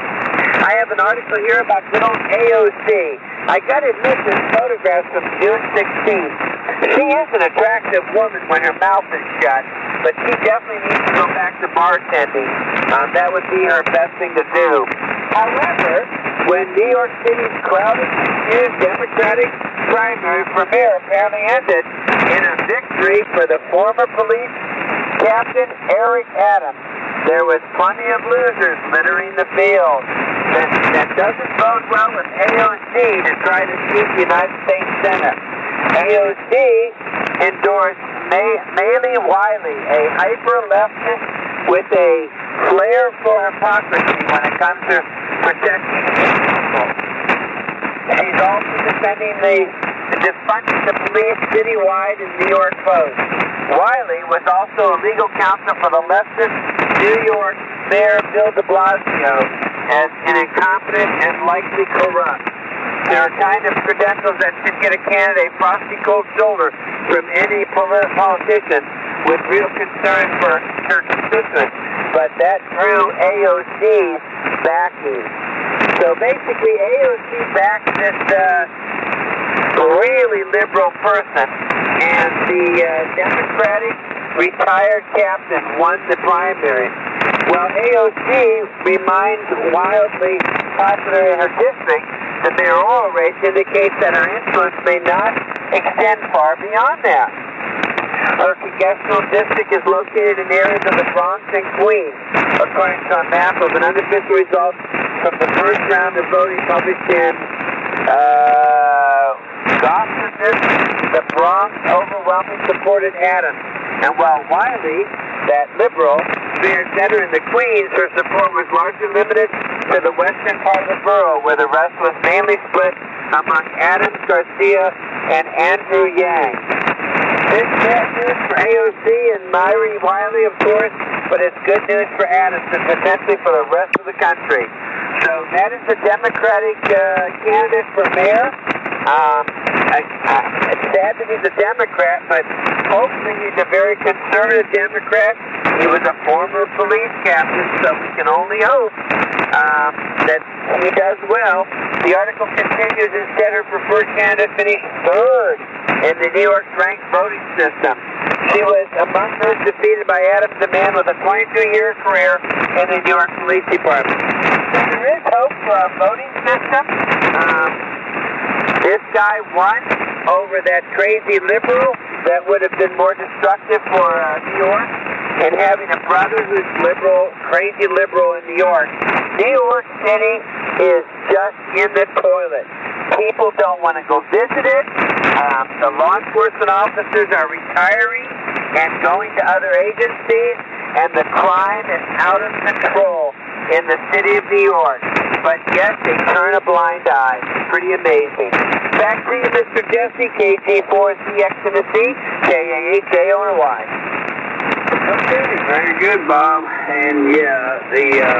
I have an article here about good old A O C. I got to admit, this photograph from June sixteenth. She is an attractive woman when her mouth is shut, but she definitely needs to go back to bartending. Um, that would be her best thing to do. However, when New York City's crowded, confused Democratic primary for mayor apparently ended in a victory for the former police captain Eric Adams, there was plenty of losers littering the field. That, that doesn't bode well with A O C to try to keep the United States Senate. A O C endorsed May, Maylee Wiley, a hyper-leftist with a flair for hypocrisy when it comes to protecting people. She's also defending the defunding the police citywide in New York Post. Wiley was also a legal counsel for the leftist New York Mayor Bill de Blasio as an incompetent and likely corrupt. There are kind of credentials that should get a candidate frosty cold shoulder from any polit- politician with real concern for her constituents, but that drew A O C's backing. So basically, A O C backed this uh, really liberal person, and the uh, Democratic retired captain won the primary. Well, A O C remains wildly popular in her district. The mayoral race indicates that her influence may not extend far beyond that. Her congressional district is located in areas of the Bronx and Queens, according to a map of an unofficial result from the first round of voting published in uh, Gotham. The Bronx overwhelmingly supported Adams. And while Wiley, that liberal, fared better in the Queens, her support was largely limited to the western part of the borough, where the rest was mainly split among Adams, Garcia, and Andrew Yang. This bad news for A O C and Myrie Wiley, of course, but it's good news for Adams and potentially for the rest of the country. So that is the Democratic uh, candidate for mayor. Um, I, I, it's sad that he's a Democrat, but hopefully he's a very conservative Democrat. He was a former police captain, so we can only hope um, that he does well. The article continues. Instead, her preferred candidate finished third in the New York's ranked voting system. She was among those defeated by Adams, a man with a twenty-two year career in the New York Police Department. So there is hope for our voting system. Um, This guy won over that crazy liberal that would have been more destructive for uh, New York, and having a brother who's liberal, crazy liberal in New York. New York City is just in the toilet. People don't want to go visit it. Um, the law enforcement officers are retiring and going to other agencies, and the crime is out of control in the city of New York. But yes, they turn a blind eye. Pretty amazing. Back to you, Mister Jesse, K G four Z X in the C, K A H A O N Y. Okay, very good, Bob. And yeah, the uh,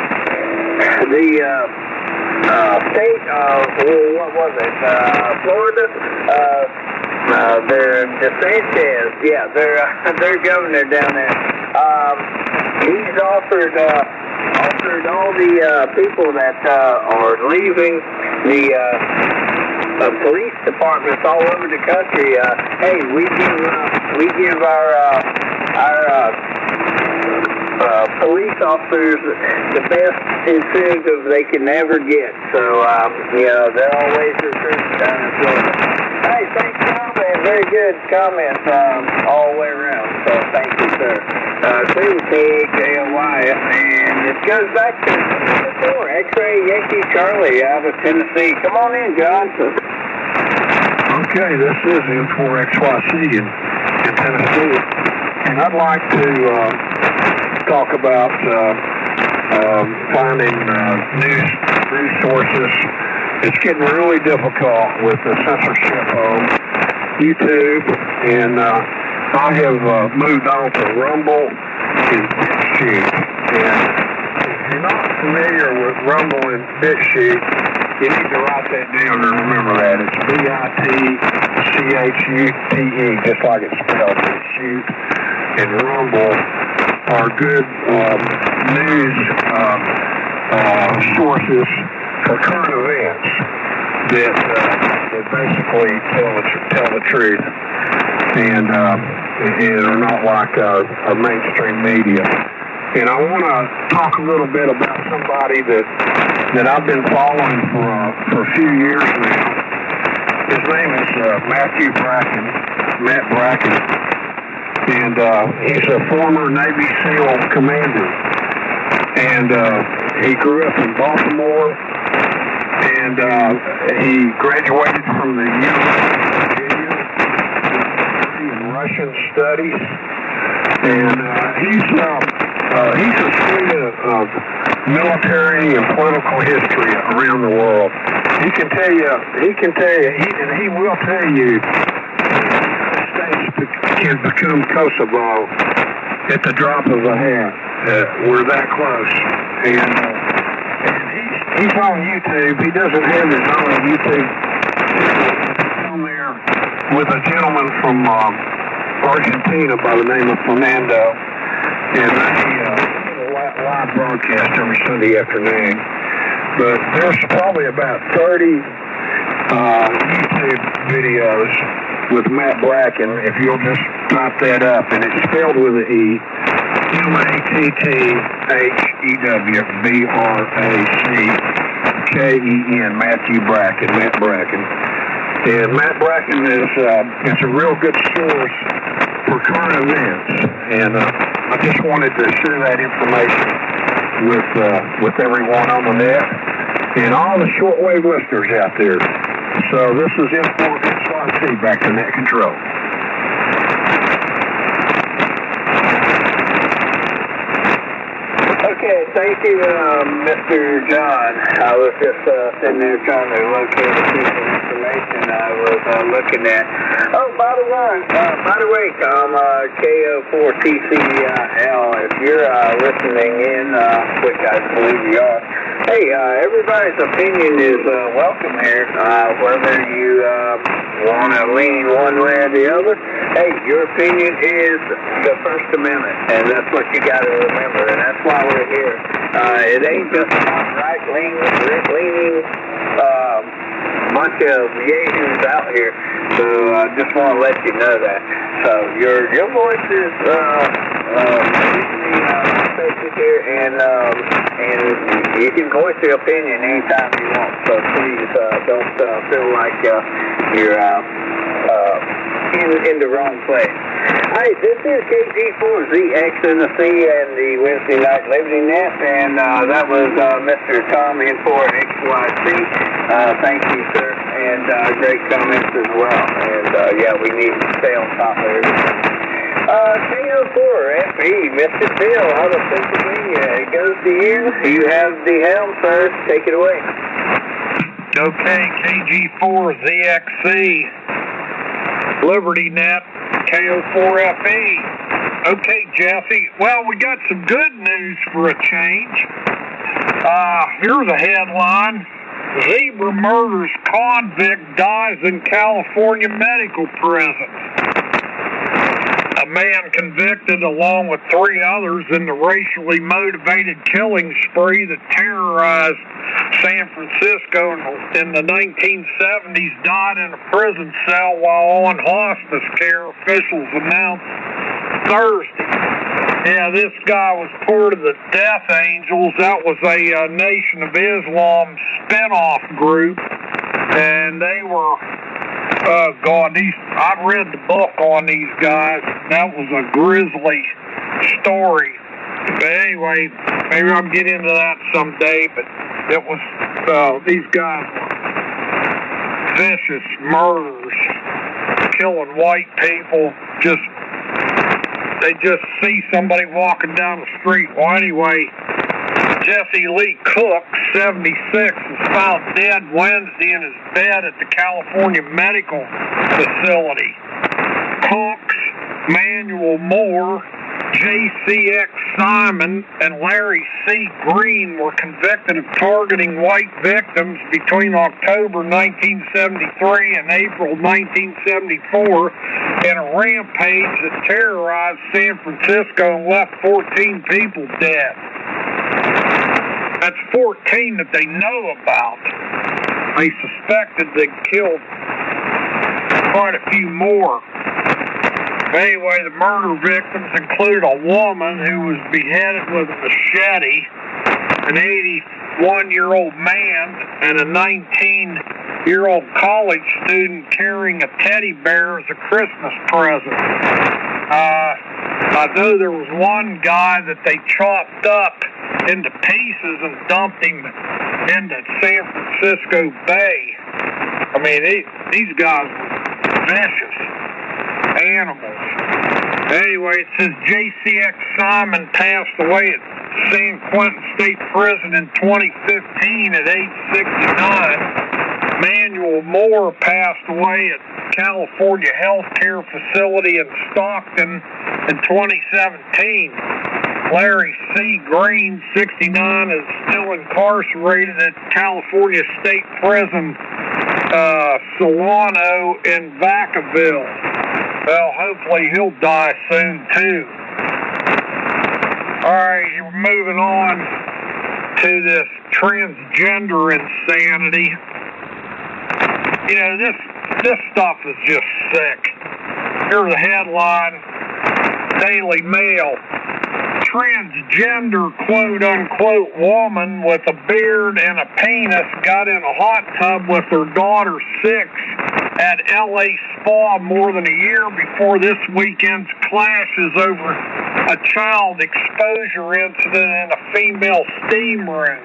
the uh, uh, state of well, what was it? Uh, Florida. Uh, uh, their DeSantis, yeah, their uh, their governor down there. Um, he's offered uh, offered all the uh, people that uh, are leaving the uh, uh, police departments all over the country. Uh, hey, we give uh, we give our uh, our uh, uh, police officers the best incentive they can ever get. So um, you know, they're always recruiting down in Florida. Hey, thanks, Tom, man. Very good comments um, all the way around. So thank you, sir. Uh, two K H A O Y, and it goes back to four X-Ray Yankee Charlie out of Tennessee. Come on in, John. Okay, this is M four X Y C in, in Tennessee, and I'd like to uh, talk about uh, um, finding uh, news news sources. It's getting really difficult with the censorship on YouTube, and uh, I have uh, moved on to Rumble and BitChute. And if you're not familiar with Rumble and BitChute, you need to write that down and remember that. It's B I T C H U T E, just like it's spelled. BitChute and Rumble are good um, news um, uh, sources for current events that, uh, that basically tell the, tell the truth. And um, and are not like our, our mainstream media. And I want to talk a little bit about somebody that that I've been following for uh, for a few years now. His name is uh, Matthew Bracken, Matt Bracken, and uh, he's a former Navy SEAL commander. And uh, he grew up in Baltimore, and uh, he graduated from the University in Russian Studies. And uh, he's uh, uh, he's a student of military and political history around the world. He can tell you, he can tell you, he, and he will tell you, the States can become Kosovo at the drop of a hat. Uh, we're that close. And, uh, and he's, he's on YouTube. He doesn't have his own YouTube. He's on there with a gentleman from um, Argentina by the name of Fernando. And they uh, live broadcast every Sunday afternoon. But there's probably about thirty uh, YouTube videos with Matt Bracken, if you'll just type that up, and it's spelled with an E, M A T T H E W B R A C K E N, Matthew Bracken, Matt Bracken. And Matt Bracken is, uh, is a real good source for current events, and uh, I just wanted to share that information with uh, with everyone on the net and all the shortwave listeners out there. So this is Info X Y C, back to net control. Okay, thank you, uh, Mister John. I was just uh, sitting there trying to locate a piece of information I was uh, looking at. Oh, by the way, uh, by the way, Tom, uh, K O four T C L, if you're uh, listening in, uh, which I believe you are, hey, uh, everybody's opinion is uh, welcome here, uh, whether you uh, want to lean one way or the other. Hey, your opinion is the First Amendment, and that's what you got to remember, and that's why we're here. Uh, it ain't just about right-leaning, leaning, uh, bunch of yahoos out here. So I uh, just want to let you know that. So your your voice is uh, uh, usually uh, respected here, and um, and you can voice your opinion anytime you want. So please uh, don't uh, feel like uh, you're uh, uh, in in the wrong place. Hi, this is K G four Z X N C and the Wednesday Night Liberty Net, and uh, that was uh, Mister Tom in for X Y C. Uh, thank you, sir, and uh, great comments as well. And uh, yeah, we need to stay on top of everything. Uh, K O four F E, Mister Phil out of Pennsylvania. It goes to you. You have the helm, sir. Take it away. Okay, K G four Z X C, Liberty Net, K O four F E. Okay, Jesse. Well, we got some good news for a change. Uh, here's a headline. Zebra murders convict dies in California medical prison. A man convicted along with three others in the racially motivated killing spree that terrorized San Francisco in the nineteen seventies died in a prison cell while on hospice care, officials announced Thursday. Yeah, this guy was part of the Death Angels. That was a uh, Nation of Islam spinoff group, and they were, oh God, these, I've read the book on these guys. That was a grisly story. But anyway, maybe I'll get into that someday, but it was, uh, these guys were vicious murderers, killing white people, just, they just see somebody walking down the street. Well, anyway, Jesse Lee Cook, seventy-six, was found dead Wednesday in his bed at the California Medical Facility. Cooks, Manuel Moore, J C X Simon, and Larry C. Green were convicted of targeting white victims between October nineteen seventy-three and April nineteen seventy-four in a rampage that terrorized San Francisco and left fourteen people dead. That's fourteen that they know about. They suspected they killed quite a few more. Anyway, the murder victims include a woman who was beheaded with a machete, an eighty-one-year-old man, and a nineteen-year-old college student carrying a teddy bear as a Christmas present. Uh, I know there was one guy that they chopped up into pieces and dumped him into San Francisco Bay. I mean, they, these guys were vicious animals. Anyway, it says J C X Simon passed away at San Quentin State Prison in twenty fifteen at age sixty-nine. Manuel Moore passed away at California Healthcare Facility in Stockton in twenty seventeen. Larry C. Green, sixty-nine, is still incarcerated at California State Prison, uh, Solano in Vacaville. Well, hopefully he'll die soon, too. All right, we're moving on to this transgender insanity. You know, this this stuff is just sick. Here's the headline, Daily Mail. Transgender quote-unquote woman with a beard and a penis got in a hot tub with her daughter, six, at L A Spa more than a year before this weekend's clashes over a child exposure incident in a female steam room.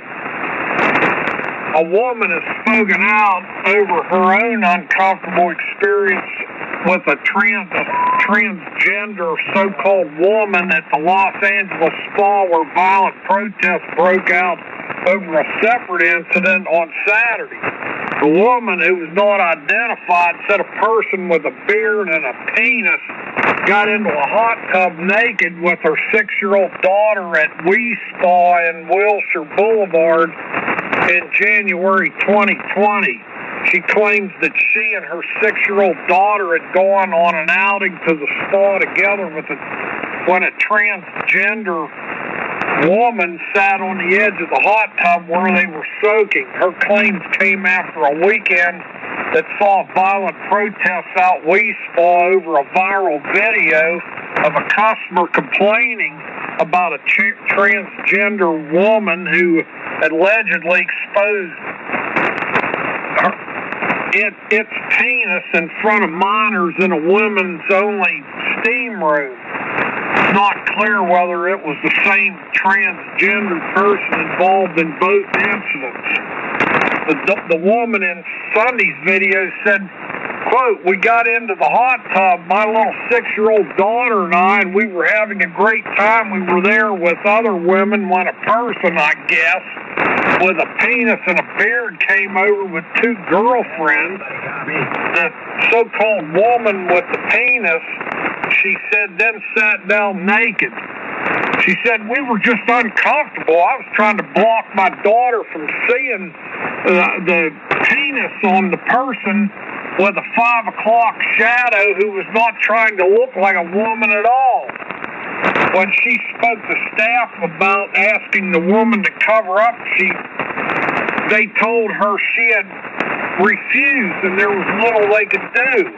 A woman has spoken out over her own uncomfortable experience with a trans, a transgender so-called woman at the Los Angeles Spa where violent protests broke out over a separate incident on Saturday. The woman, who was not identified, said a person with a beard and a penis got into a hot tub naked with her six-year-old daughter at Wee Spa in Wilshire Boulevard in January twenty twenty. She claims that she and her six-year-old daughter had gone on an outing to the spa together with a, when a transgender woman sat on the edge of the hot tub where they were soaking. Her claims came after a weekend that saw violent protests out Wee Spa over a viral video of a customer complaining about a tra- transgender woman who allegedly exposed her, it, its penis in front of minors in a women's only steam room. It's not clear whether it was the same transgender person involved in both incidents. The, the woman in Sunday's video said, quote, "We got into the hot tub, my little six-year-old daughter and I, and we were having a great time. We were there with other women when a person, I guess, with a penis and a beard came over with two girlfriends. The so-called woman with the penis, she said, then sat down naked. She said, we were just uncomfortable. I was trying to block my daughter from seeing uh, the penis on the person with a five o'clock shadow who was not trying to look like a woman at all. When she spoke to staff about asking the woman to cover up, she they told her she had refused and there was little they could do.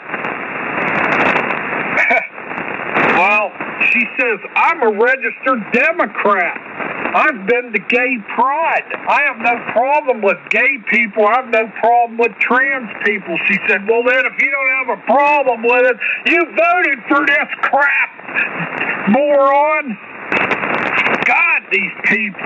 Well, she says, I'm a registered Democrat. I've been to gay pride. I have no problem with gay people. I have no problem with trans people. She said, well, then, if you don't have a problem with it, you voted for this crap, moron. God, these people.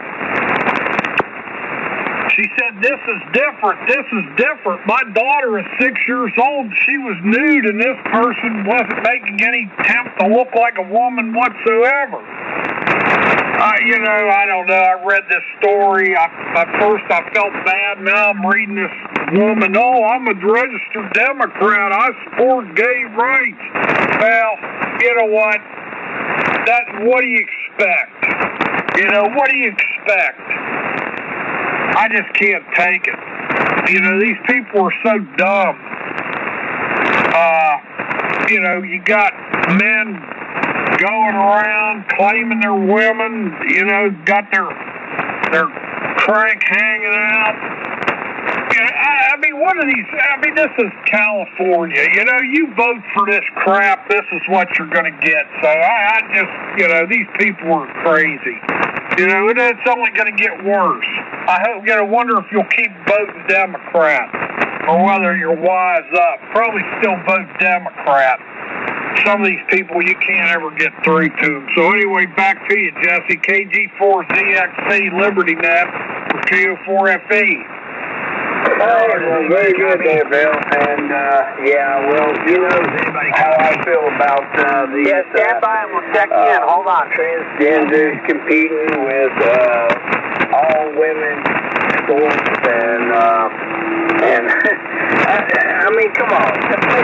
She said, this is different. This is different. My daughter is six years old. She was nude, and this person wasn't making any attempt to look like a woman whatsoever. Uh, you know, I don't know. I read this story. I, at first, I felt bad. Now I'm reading this woman. Oh, I'm a registered Democrat. I support gay rights. Well, you know what? That. What do you expect? You know, what do you expect? I just can't take it. You know, these people are so dumb. Uh, you know, you got men going around claiming they're women, you know, got their their crank hanging out. you know, I, I mean, what are these? I mean, this is California. You know, you vote for this crap, this is what you're going to get. So I, I just, you know, these people are crazy. You know, and it's only going to get worse. I hope, you know, wonder if you'll keep voting Democrat or whether you'll wise up. Probably still vote Democrat. Some of these people, you can't ever get through to them. So anyway, back to you, Jesse. K G four Z X C Liberty Net for K O four F E. Hey, well, very good there, Bill. And, uh, yeah, well, you know how I feel about uh, these Yeah, stand by and we'll check in. uh, Hold on. transgenders competing with uh, all women sports and, uh, and I, I mean, come on.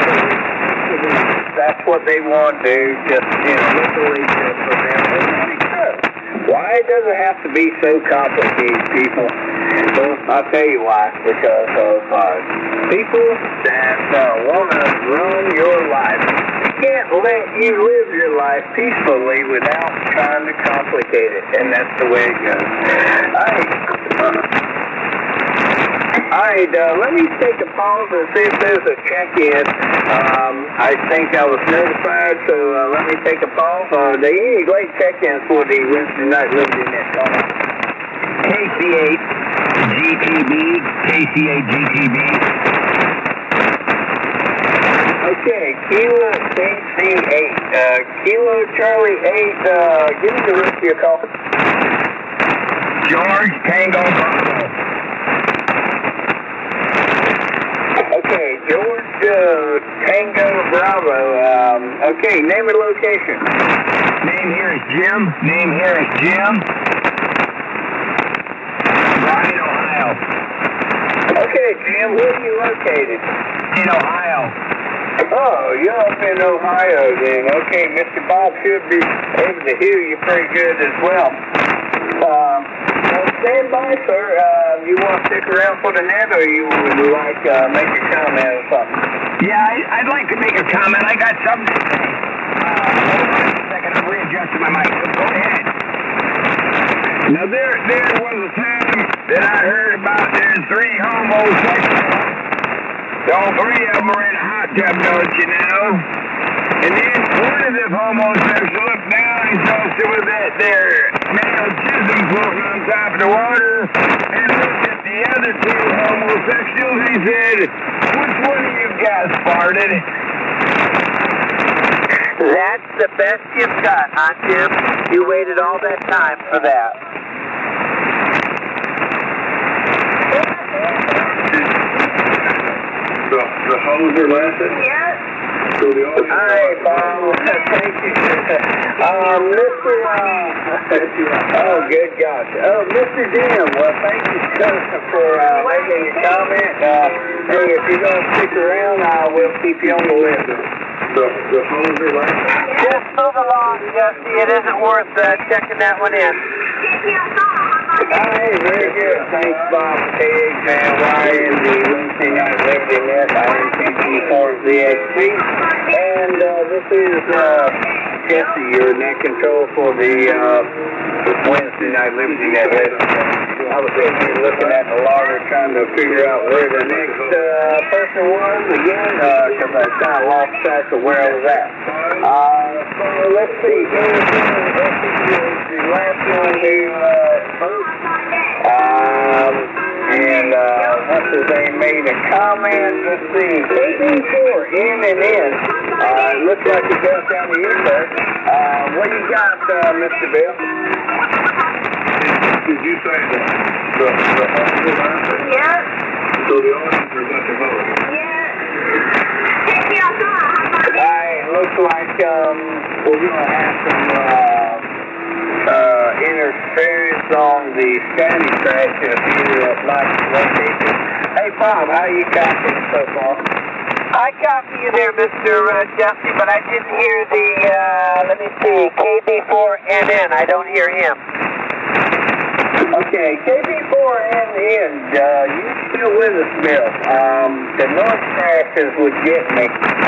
That's what they want to do, just, you know, literally just for them. Why does it have to be so complicated, people? Well, I'll tell you why. Because of uh, people that uh, want to run your life. You can't let you live your life peacefully without trying to complicate it. And that's the way it goes. All right. Uh, all right, uh, let me take a pause and see if there's a check-in. Um, I think I was notified, so uh, let me take a pause. Uh, are there any late check-ins for the Wednesday Night Liberty Net comment? K C eight G T B, K C eight G T B. Okay, Kilo K C eight. Uh, Kilo Charlie eight, uh, give me the rest of your call. George Tango Bravo. Okay, George uh, Tango Bravo. Um, okay, name and location. Name here is Jim. Name here is Jim. Bryan, Ohio. Okay, Jim, where are you located? In Ohio. Oh, you're up in Ohio then. Okay, Mister Bob should be able to hear you pretty good as well. Um, well, stand by, sir. Uh, you want to stick around for the net, or you would like uh, make a comment or something? Yeah, I, I'd like to make a comment. I got something to say. Uh, hold on a second. I'm readjusting my mic. Go ahead. Now, there, there was a time that I heard about there's three homosexuals. All three of them are in a hot tub, don't you know? And then one of them homosexuals looked down and saw some of that their male jism floating on top of the water and looked at the other two homosexuals and he said, which one of you guys farted? That's the best you've got, huh, Jim? You waited all that time for that. The, the hoser lesson? Yes. So the audience. Hi, Bob. Thank you. Um, Mister Uh, oh, good gosh. Oh, Mister Jim. Well, thank you for uh, making your comment. Uh, hey, if you're going to stick around, I will keep you on the list. The, the hoser lesson? Just move along, Jesse. It isn't worth uh, checking that one in. Hi, very good. Thanks, Bob. K H N Y in the Wednesday Night Liberty Net. I am K G four Z X C. And uh, this is uh, Jesse, your net control for the uh, Wednesday Night Liberty Net. I was sitting here looking at the logger trying to figure out where the next uh, person was again, because uh, I kind of lost track of where I was at. Uh, so let's see. The last one who uh, spoke. Um, and uh, what's his name made a comment. Let's see. K B four, in and in. Uh, it looks like it goes down to you, sir. Uh, what you got, uh, Mister Bill? Did you say the, the, the hoser lesson? Yes. So the audience are about to vote? Yes. Alright, looks like um, we're going to have some uh, uh, interference on the standing track to a few uh, locations. Hey, Bob, how you copying so far? I copy you there, Mister Uh, Jesse, but I didn't hear the, uh, let me see, K B four N N. I don't hear him. Okay, K B four N N, uh, you still with us, Bill? Um, the North crashes would get me.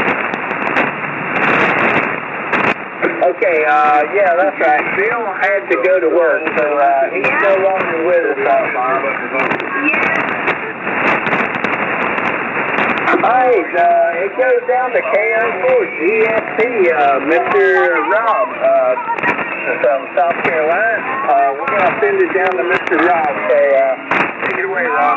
Okay, uh, yeah, that's right. Bill had to go to work, so uh, he's no longer with us, uh, Bob. Yes. Alright, uh, it goes down to K O four G S T, uh, Mister Rob, uh, from South Carolina. Uh, we're gonna send it down to Mister Rob, so, uh, take it away, Rob.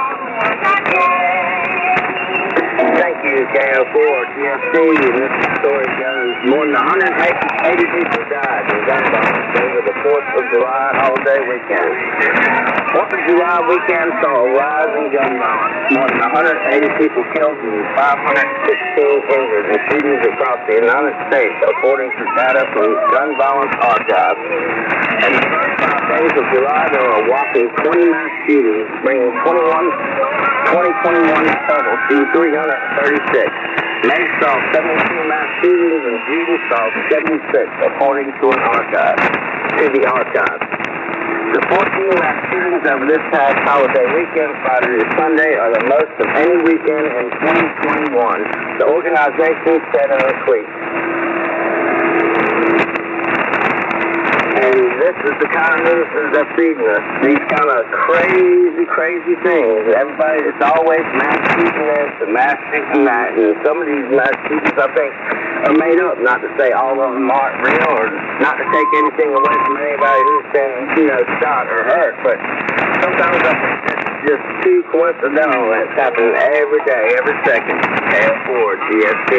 Thank you, K O four G S T. This story goes, more than one hundred eighty people died in gun violence over the fourth of July holiday weekend. fourth of July weekend saw a rise in gun violence. More than one hundred eighty people killed and five hundred sixteen injured in shootings across the United States, according to data from Gun Violence Archive. In the first five days of July, there were a whopping twenty mass shootings, bringing twenty-one, twenty twenty-one total to three hundred thirty-six. May saw seventeen mass shootings and June saw seventy-six, according to an archive, to the archive. The fourteen mass shootings over this past holiday weekend, Friday to Sunday, are the most of any weekend in twenty twenty-one. The organization said in a tweet. And this is the kind of news that's feeding us. These kind of crazy, crazy things. Everybody, it's always mass shooting this and mass shooting that. And some of these mass shootings, I think, are made up. Not to say all of them aren't real, or not to take anything away from anybody who's been, you know, shot or hurt. But sometimes I think it's just too coincidental. It's happening every day, every second. K O four G S T.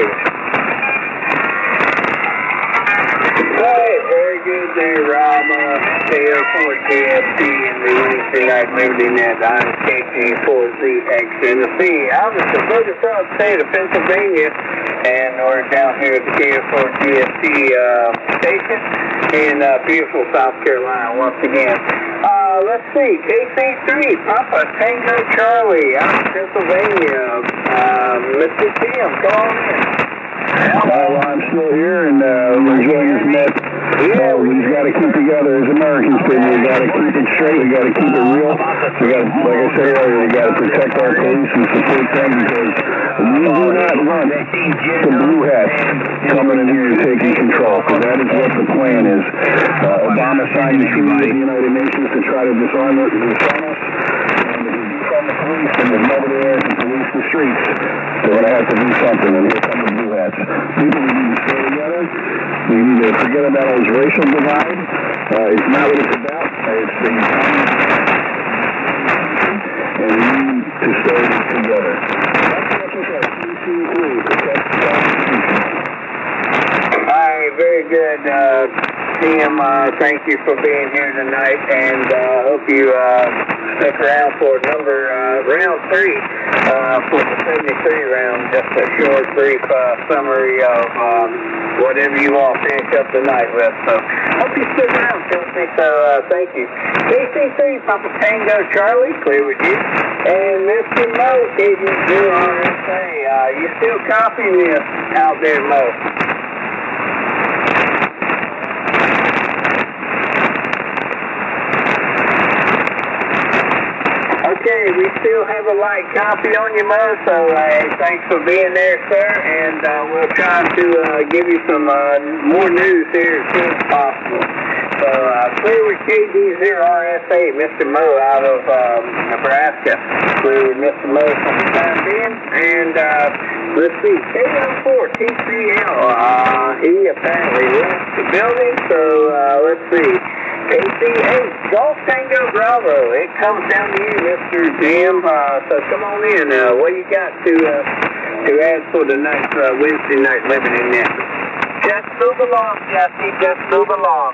Alright, very good there, Rob. Uh, K O four G S T and the Wednesday Night Liberty Net. I'm K G four Z X N C. I'm in the Boulder Frog State of Pennsylvania, and we're down here at the K O four G S T uh, station in uh, beautiful South Carolina once again. Uh, let's see, K C three, Papa Tango Charlie out of Pennsylvania. Uh, Mister Tim, come on in. Uh, well, I'm still here, and uh, we're enjoying this net. Yeah, uh, we just got to keep together as Americans, people. We got to keep it straight. We got to keep it real. We got, like I said earlier, we got to protect our police and support them, because we do not want the blue hats coming in here and taking control. Because that is what the plan is. Uh, Obama signed the treaty with the United Nations to try to disarm us, disarm us, and defund the police, and there's nobody there to police the streets. So we're gonna have to do something, and here come the blue hats. People, we need to stay together. We need to forget about this racial divide. Uh, it's not what it's about. It's the economy. And we need to stay together. That's what our C C three protect the Constitution. Alright, very good, uh, Tim. Uh, thank you for being here tonight, and uh, hope you uh, stick around for number uh, round three uh, for the seventy-three round. Just a short, brief uh, summary of um, whatever you want to finish up the night with. So, hope you stick around, Timothy. So, uh, thank you. K C three, Papa Tango Charlie, clear with you. And Mister Mo, K D zero R S A. Uh, you still copying this out there, Mo? Okay, we still have a light copy on you, Mo, so uh, thanks for being there, sir, and uh, we'll try to uh, give you some uh, more news here as soon as possible. So, uh, clear with K D zero R S A, Mister Mo out of um, Nebraska. Clear with Mister Mo from the time being, and uh, let's see, K O four T C L, uh, he apparently left the building, so uh, let's see. K C eight, Golf Tango Bravo. It comes down to you, Mister Jim. Uh, so come on in. Uh, what you got to uh, to add for the next uh, Wednesday Night Liberty Net? Just move along, Jesse. Just move along.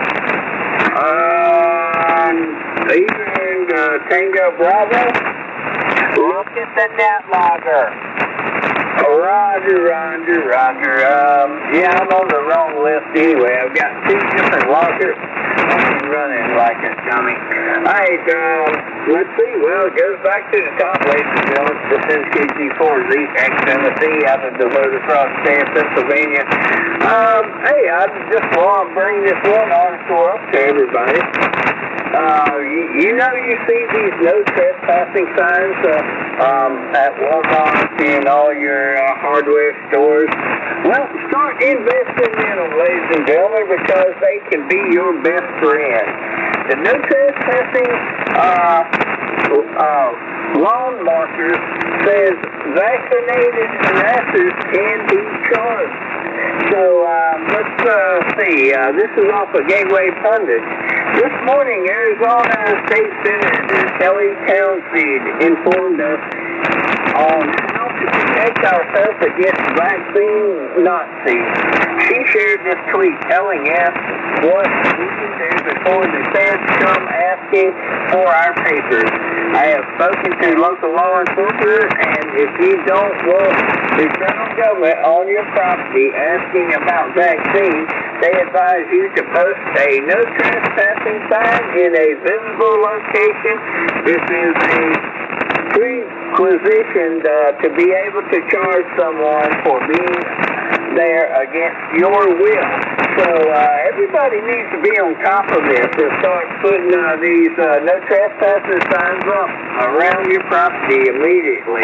Um, even uh, Tango Bravo. Look at the net logger. Roger, Roger, Roger. Um, yeah, I'm on the wrong list anyway. I've got two different loggers. I'm running like a dummy. Alright, um, let's see. Well, it goes back to the top, ladies and gentlemen. This is K G four Z X N C out of the Boulder Frog State of Pennsylvania. Um, hey, I just want to bring this one article up to everybody. Uh, you, you know you see these no trespassing signs uh, um, at Walmart and all your uh, hardware stores. Well, start investing in them, ladies and gentlemen, because they can be your best friend. The no trespassing uh, uh, lawn markers says vaccinated harassers can be charged. So um, let's uh, see. Uh, this is off of Gateway Pundit. This morning, Arizona State Senator Kelly Townsend informed us on how to protect ourselves against vaccine Nazis. She shared this tweet telling us what we can do before the feds come asking for our papers. I have spoken to local law enforcement, and if you don't want the federal government on your property asking about vaccines, they advise you to post a no trespassing sign in a visible location. This is a prerequisite uh, to be able to charge someone for being there against your will. So uh, everybody needs to be on top of this and start putting uh, these uh, no trespassing signs up around your property immediately.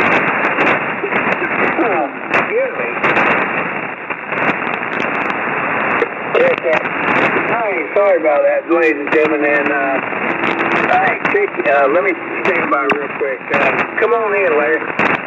Excuse me. Check that. Hi, sorry about that, ladies and gentlemen. And uh, hey, check. Uh, let me stand by real quick. Uh, come on in, Larry.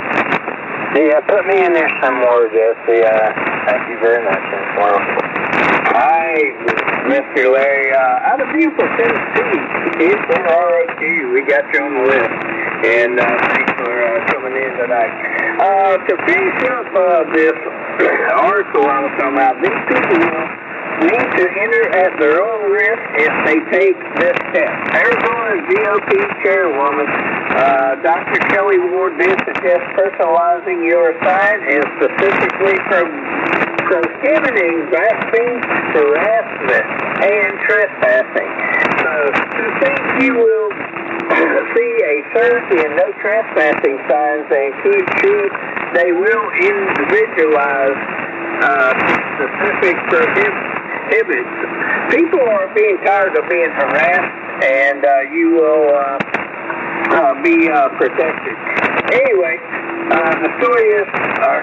Yeah, put me in there somewhere, Jesse. Uh, thank you very much. It's wonderful. Hi, Mister Larry. Uh, out of beautiful Tennessee, it's for R O Q. We got you on the list. And uh, thanks for uh, coming in tonight. Uh, to finish up uh, this article I was talking about, these people will need to enter at their own risk if they take this step. Arizona's G O P chairwoman, uh, Doctor Kelly Ward, did suggest personalizing your sign and specifically pro- prohibiting vaccine harassment and trespassing. So, to think you will see a surge in no trespassing signs and keep sure they will individualize uh, specific prohibits. People are being tired of being harassed, and uh, you will uh, uh, be uh, protected. Anyway, uh, the story is uh,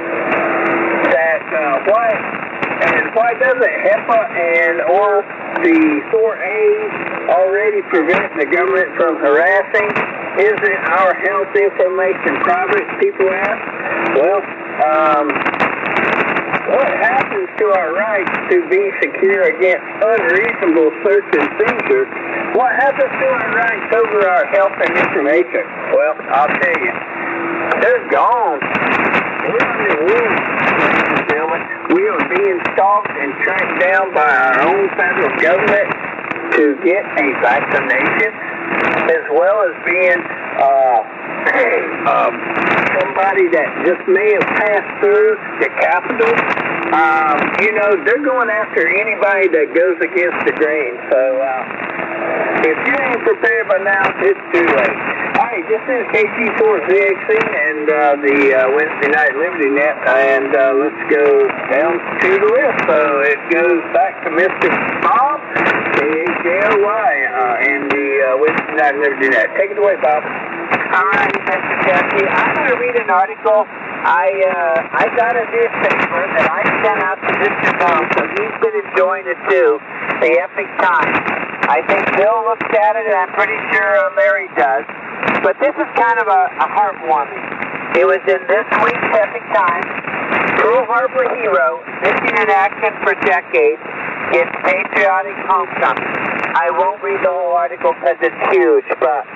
that uh, why and why doesn't HIPAA and or the four A's already prevent the government from harassing? Isn't our health information private? People ask. Well, um, what happens to our right to be secure against unreasonable search and seizure? What happens to our rights over our health and information? Well, I'll tell you, they're gone. We're under war, ladies and gentlemen. We are being stalked and tracked down by our own federal government to get a vaccination, as well as being uh, um, somebody that just may have passed through the Capitol. Um, you know, they're going after anybody that goes against the grain. So uh, if you ain't prepared by now, it's too late. All right, this is K G four Z X C and uh, the uh, Wednesday Night Liberty Net, and uh, let's go down to the list. So it goes back to Mister Bob, K H L Y, uh, and the uh, Wednesday Night Liberty Net. Take it away, Bob. All right, Mister Jesse. I'm going to read an article. I uh, I got a newspaper that I sent out to Mister Bone, so he's been enjoying it too, the Epic Times. I think Bill looks at it, and I'm pretty sure uh, Larry does. But this is kind of a, a heartwarming. It was in this week's Epic Times. Pearl Harbor hero, missing in action for decades, gets patriotic homecoming. I won't read the whole article because it's huge, but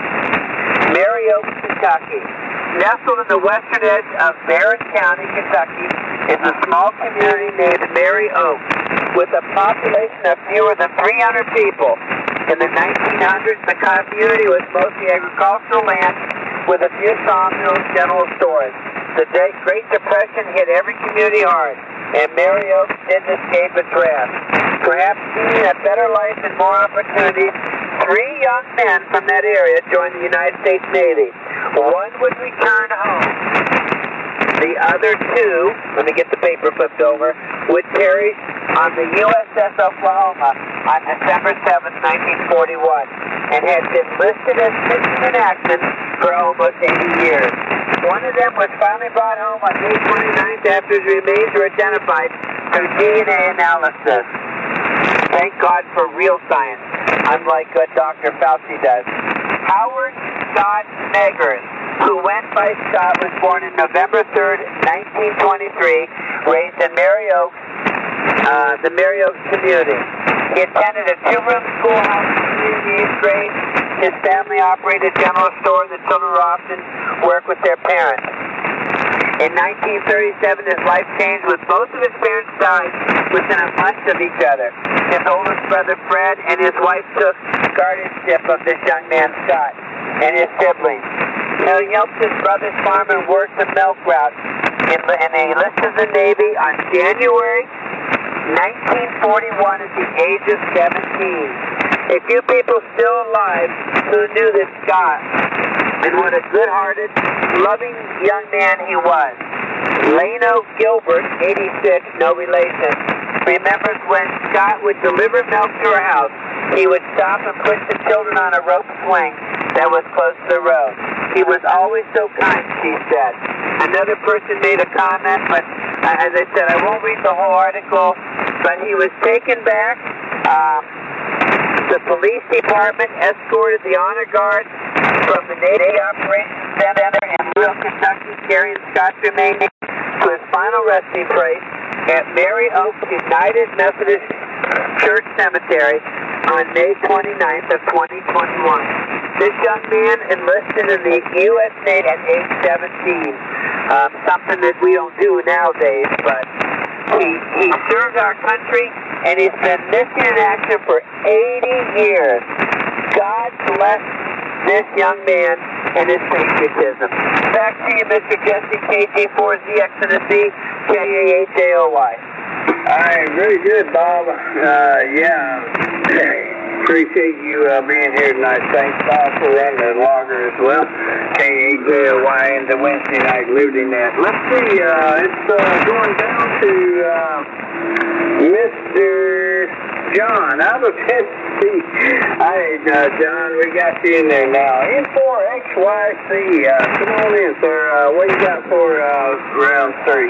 Mary Oaks, Kentucky. Nestled in the western edge of Barron County, Kentucky, is a small community named Mary Oaks, with a population of fewer than three hundred people. In the nineteen hundreds, the community was mostly agricultural land with a few sawmills, general stores. The Great Depression hit every community hard, and Mary Oaks didn't escape its wrath. Perhaps seeing a better life and more opportunities, three young men from that area joined the United States Navy. One would return home. The other two, let me get the paper flipped over, would carry on the U S S Oklahoma on December seventh, nineteen forty-one, and had been listed as missing in action for almost eighty years. One of them was finally brought home on May twenty-ninth after his remains were identified through D N A analysis. Thank God for real science, unlike what Doctor Fauci does. Howard Scott Meggers, who went by Scott, was born on November third, nineteen twenty-three, raised in Mary Oaks, uh, the Mary Oaks community. He attended a two-room schoolhouse in the eighth grade. His family operated a general store. The children would often work with their parents. In nineteen thirty-seven, his life changed when both of his parents died within a month of each other. His oldest brother, Fred, and his wife took guardianship of this young man, Scott, and his siblings. Now, he helped his brother's farm and worked the milk route. And he enlisted in the Navy on January nineteen forty-one at the age of seventeen. A few people still alive who knew this Scott and what a good-hearted, loving young man he was. Leno Gilbert, eighty-six, no relation, remembers when Scott would deliver milk to her house, he would stop and push the children on a rope swing that was close to the road. He was always so kind, she said. Another person made a comment, but uh, as I said, I won't read the whole article, but he was taken back. Um, the police department escorted the honor guard from the Navy Operations Center in Louisville, Kentucky, carrying Scott's remains to his final resting place at Mary Oaks United Methodist Church Cemetery on May twenty-ninth of twenty twenty-one. This young man enlisted in the U S Navy at age seventeen, um, something that we don't do nowadays, but he, he served our country, and he's been missing in action for eighty years. God bless this young man and his patriotism. Back to you, Mister Jesse, K G four Z X and the C, K A H A O Y. All right, very good, Bob. Uh, yeah, appreciate you uh, being here tonight. Thanks, Bob, for running the logger as well. K A J O Y and the Wednesday Night Liberty Net. Let's see, uh, it's uh, going down to uh, Mister John out of Tennessee. All right, uh, John, we got you in there now. N four X Y C, uh, come on in, sir. Uh, what you got for uh, round three?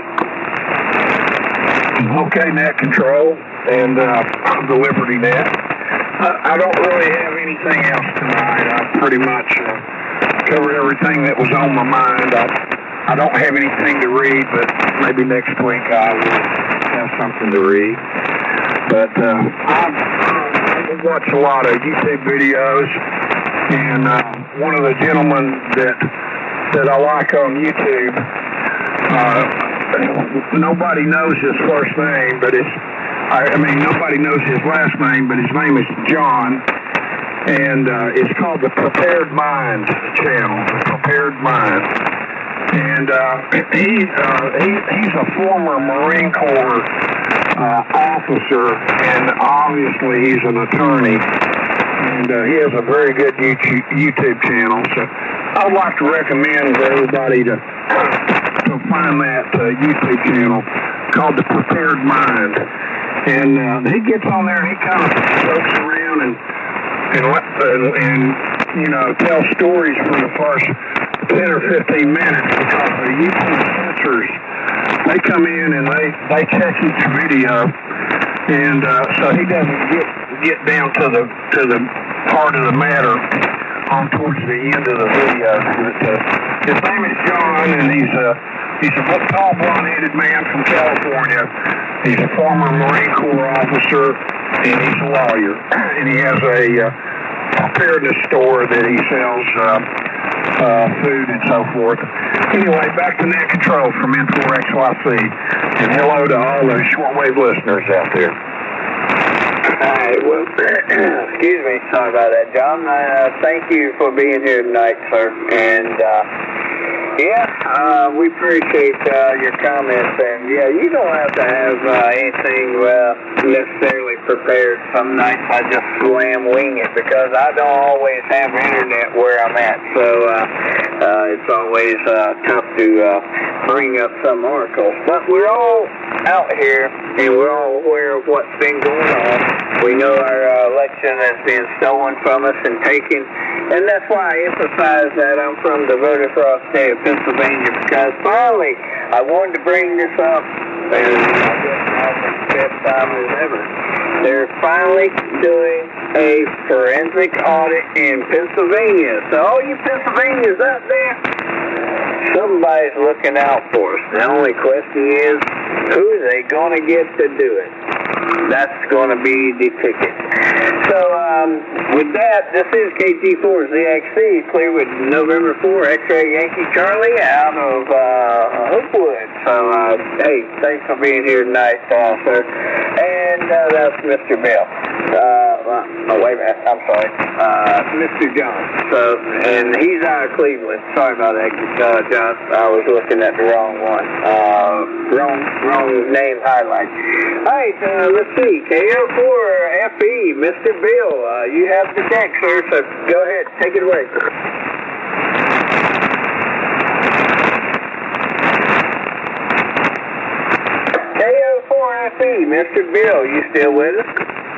Okay, Net Control and uh, the Liberty Net. Uh, I don't really have anything else tonight. I pretty much uh, covered everything that was on my mind. I, I don't have anything to read, but maybe next week I will have something to read. But uh, I've, I've watched a lot of YouTube videos, and uh, one of the gentlemen that that I like on YouTube, uh, nobody knows his first name, but it's, I, I mean, nobody knows his last name, but his name is John, and uh, it's called the Prepared Mind channel, the Prepared Mind. And uh, he, uh, he he's a former Marine Corps uh, officer, and obviously he's an attorney, and uh, he has a very good YouTube, YouTube channel. So I'd like to recommend for everybody to to find that uh, YouTube channel called the Prepared Mind. And uh, he gets on there and he kind of jokes around and and, and and you know tells stories for the first ten or fifteen minutes, because the YouTube censors, they come in and they, they check each video, and uh, so he doesn't get get down to the to the part of the matter on towards the end of the video. But, uh, his name is John, and he's a he's a tall, blonde-headed man from California. He's a former Marine Corps officer, and he's a lawyer, and he has a uh, preparedness store that he sells Uh, Uh, food and so forth. Anyway, back to Net Control from N four X Y C, and hello to all the shortwave listeners out there. All right, well, excuse me, sorry about that, John. Uh, thank you for being here tonight, sir. And uh, yeah, uh, we appreciate uh, your comments. And yeah, you don't have to have uh, anything uh, necessarily prepared. Some nights I just slam wing it, because I don't always have internet where I'm at. So uh, uh, it's always uh, tough to uh, bring up some articles. But we're all out here, and we're all aware of what's been going on. We know our uh, election has been stolen from us and taken, and that's why I emphasize that I'm from the voter fraud state of Pennsylvania, because finally I wanted to bring this up, and I guess now for the fifth time as ever, they're finally doing a forensic audit in Pennsylvania. So all you Pennsylvanians out there, somebody's looking out for us. The only question is, who are they going to get to do it? That's going to be the ticket. So, um, with that, this is K G four Z X C, clear with November four, X-Ray Yankee Charlie out of uh, Hopewood. So, uh, hey, thanks for being here tonight, uh, sir. And uh, that's Mister Bill. Uh, oh, wait a minute, I'm sorry. Uh, Mister John. So, and he's out of Cleveland. Sorry about that, uh, John. I was looking at the wrong one. Uh, wrong, wrong name highlight. All right, uh, let's see. K O four F E, Mister Bill, uh, you have the deck, sir, so go ahead, take it away. K O four F E, Mister Bill, you still with us?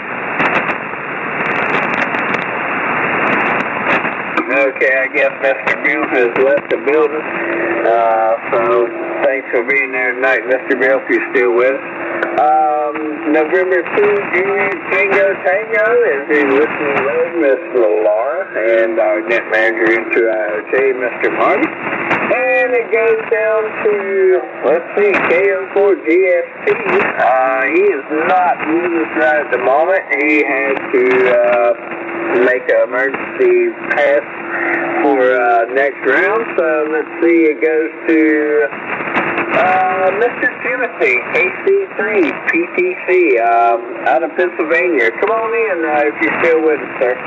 Okay, I guess Mister Bill has left the building, uh, so thanks for being there tonight, Mister Bill, if you're still with us. Um, November second, Junior Tango Tango is the listening load, Miss Laura, and our net manager into I O J, Mister Marty. And it goes down to, let's see, K O four G S T. Uh, he is not with us right at the moment. He had to, uh, make an emergency pass for, uh, next round. So let's see, it goes to, Uh, Mister Timothy, K C three, P T C, um, out of Pennsylvania. Come on in, uh, if you're still with us, sir.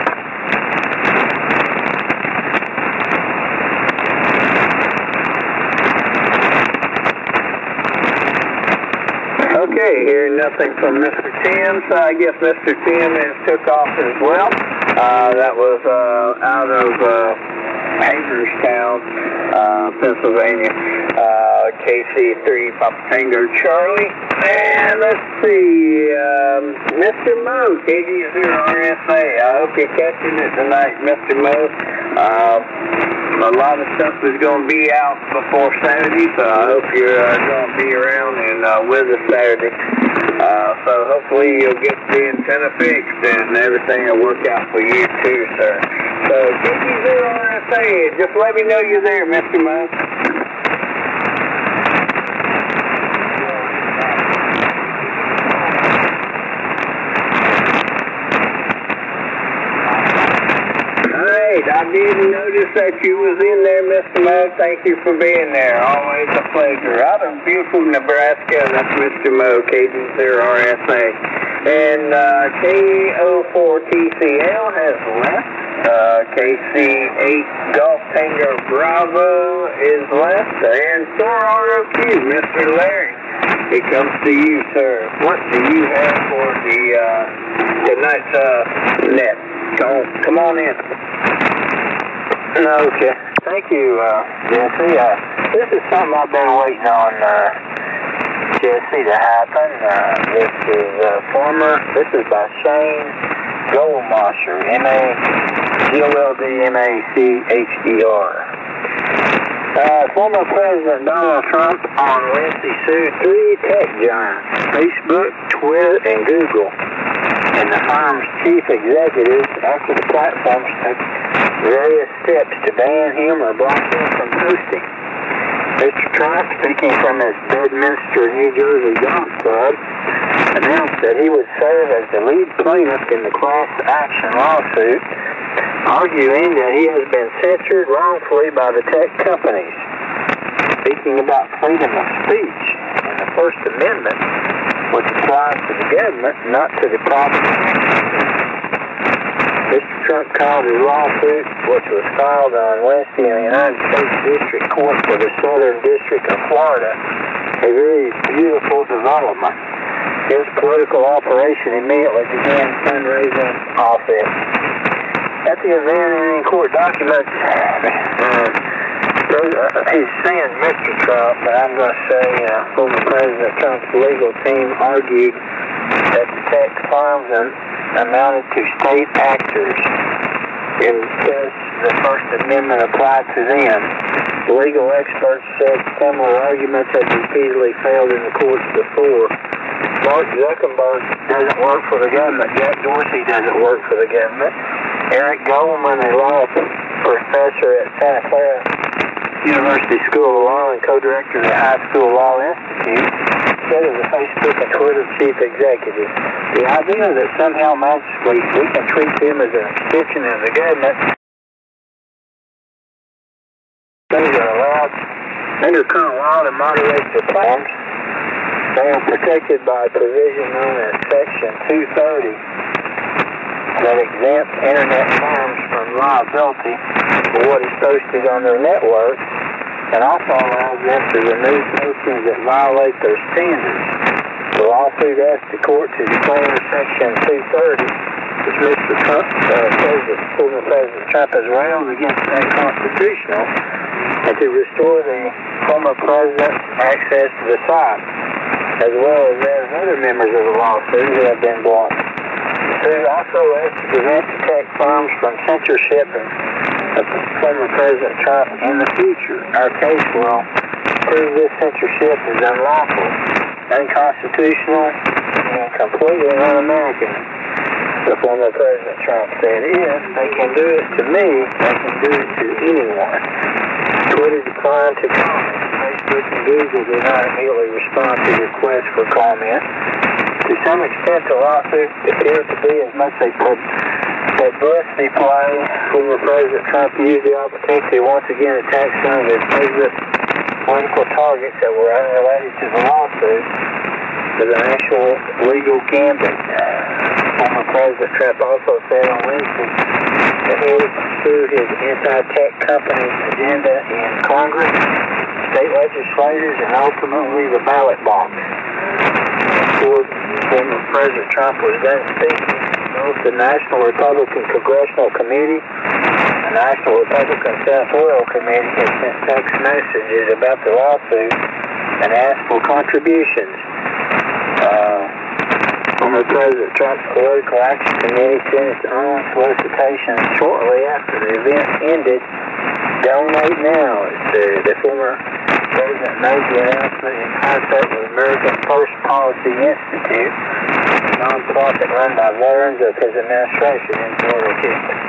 Okay, hearing nothing from Mister Tim, so I guess Mister Tim has took off as well. Uh, that was, uh, out of, uh, Hagerstown, uh, Pennsylvania. Uh, K C three, Papa Tango Charlie. And let's see, um, Mister Mo, K G zero R S A. I hope you're catching it tonight, Mister Mo. Uh, a lot of stuff is going to be out before Saturday, so I hope you're uh, going to be around and uh, with us Saturday. Uh, so hopefully you'll get the antenna fixed and everything will work out for you too, sir. So K G zero R S A, just let me know you're there, Mister Mo. I did notice that you was in there, Mister Mo. Thank you for being there. Always a pleasure. Out of beautiful Nebraska, that's Mister Mo, K G zero R S A. And uh, K O four T C L has left. Uh, K C eight Golf Tango Bravo is left. And Thor R O Q, Mister Larry. It comes to you, sir. What do you have for the uh, tonight's uh, net? Come, come on in. Okay. Thank you, uh, Jesse. Uh, this is something I've been waiting on, uh, Jesse, to happen. Uh, this is, uh, former, this is by Shane Goldmosher, M A G O L D M A C H E R. Uh, former President Donald Trump on Wednesday sued three tech giants, Facebook, Twitter, and Google, and the firm's chief executives after the platforms took various steps to ban him or block him from hosting. Mister Trump, speaking from his Bedminster, New Jersey golf club, announced that he would serve as the lead plaintiff in the class action lawsuit, arguing that he has been censored wrongfully by the tech companies. Speaking about freedom of speech and the First Amendment, which applies to the government, not to the property. Mister Trump called his lawsuit, which was filed on Wednesday in the United States District Court for the Southern District of Florida, a very beautiful development. His political operation immediately began fundraising off it. At the event and in court documents, uh, he's saying Mister Trump, but I'm going to say uh, former President Trump's legal team argued that the tech firms amounted to state actors, and thus the First Amendment applied to them. Legal experts said similar arguments had repeatedly failed in the courts before. Mark Zuckerberg doesn't work for the government. Jack Dorsey doesn't work for the government. Eric Goldman, a law professor at Santa Clara University School of Law and co-director of the High School Law Institute, said as a Facebook and Twitter chief executive, the idea that somehow magically we can treat them as an extension of the government, things are allowed under current law to moderate their claims. They are protected by a provision known as Section two thirty that exempts internet firms from liability for what is posted on their network, and also allows them to remove postings that violate their standards. The lawsuit asked the court to declare Section two thirty, which Mister Trump, uh, President, former President Trump has railed against unconstitutional, and to restore the former president's access to the site, as well as those other members of the lawsuit who have been blocked. The suit also asked to prevent tech firms from censorship of former President Trump in the future. Our case will prove this censorship is unlawful, unconstitutional, and completely un-American, the former President Trump said. If they can do it to me, they can do it to anyone. Twitter declined to comment. Facebook and Google did not immediately respond to requests for comment. To some extent, the lawsuit appears to be as much a publicity play. Former President Trump used the opportunity to once again attack some of his favorite political targets that were unrelated to the lawsuit as an actual legal gambit. Former President Trump also said on Wednesday that he would pursue his anti-tech company agenda in Congress, state legislators, and ultimately the ballot box. Before former President Trump was done speaking, both the National Republican Congressional Committee and the National Republican Senatorial Committee had sent text messages about the lawsuit and asked for contributions. Uh, former President Trump's Political Action Committee sent its own solicitation shortly after the event ended. Donate now, it said. The former President made the announcement in contact with American First Policy Institute, a nonprofit run by veterans of his administration in Florida, Texas,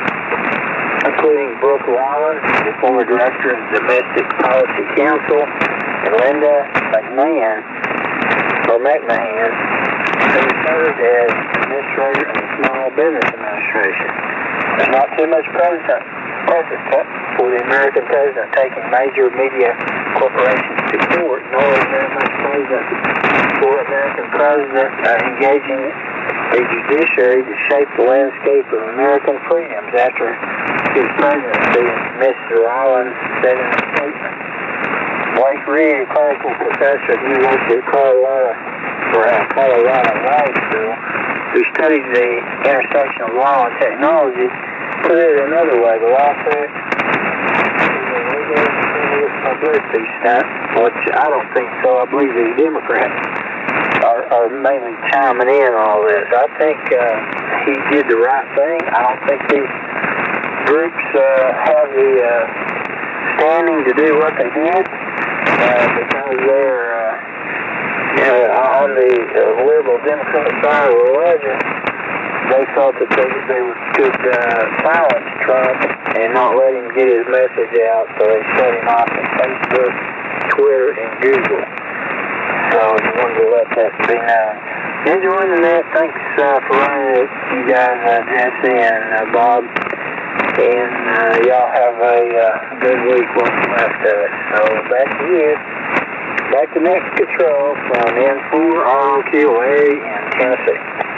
including Brooke Wallen, the former director of the Domestic Policy Council, and Linda McMahon, or McMahon, who served as administrator of the Small Business Administration. There's not too much president, president for the American president taking major media corporations to court, nor is there much president for American president uh, engaging the judiciary to shape the landscape of American freedoms after his presidency, Mister Rollins said in a statement. Blake Reed, a clinical professor at the University of Colorado, or uh, Colorado Law School, who studies the intersection of law and technology, put it another way. The lawsuit is a legal publicity stunt, which I don't think so. I believe the Democrats are, are mainly chiming in on all this. I think uh, he did the right thing. I don't think these groups uh, have the uh, standing to do what they did uh, because they're uh, you know, on the uh, liberal Democrat side of the ledger. They thought that they, they could uh, silence Trump and not let him get his message out, so they shut him off on Facebook, Twitter, and Google. So I wanted to let that be known. Enjoying the net. Thanks uh, for running it, you guys, uh, Jesse and uh, Bob. And uh, y'all have a uh, good week what's left of it. So back to you. Back to Next Control from N four R O Q Larry in Tennessee.